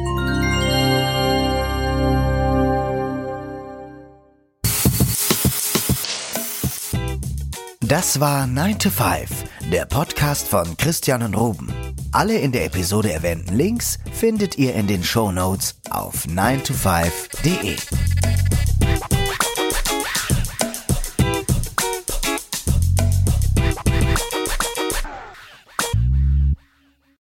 Das war nine to five, der Podcast von Christian und Ruben. Alle in der Episode erwähnten Links findet ihr in den Shownotes auf nine to five punkt de.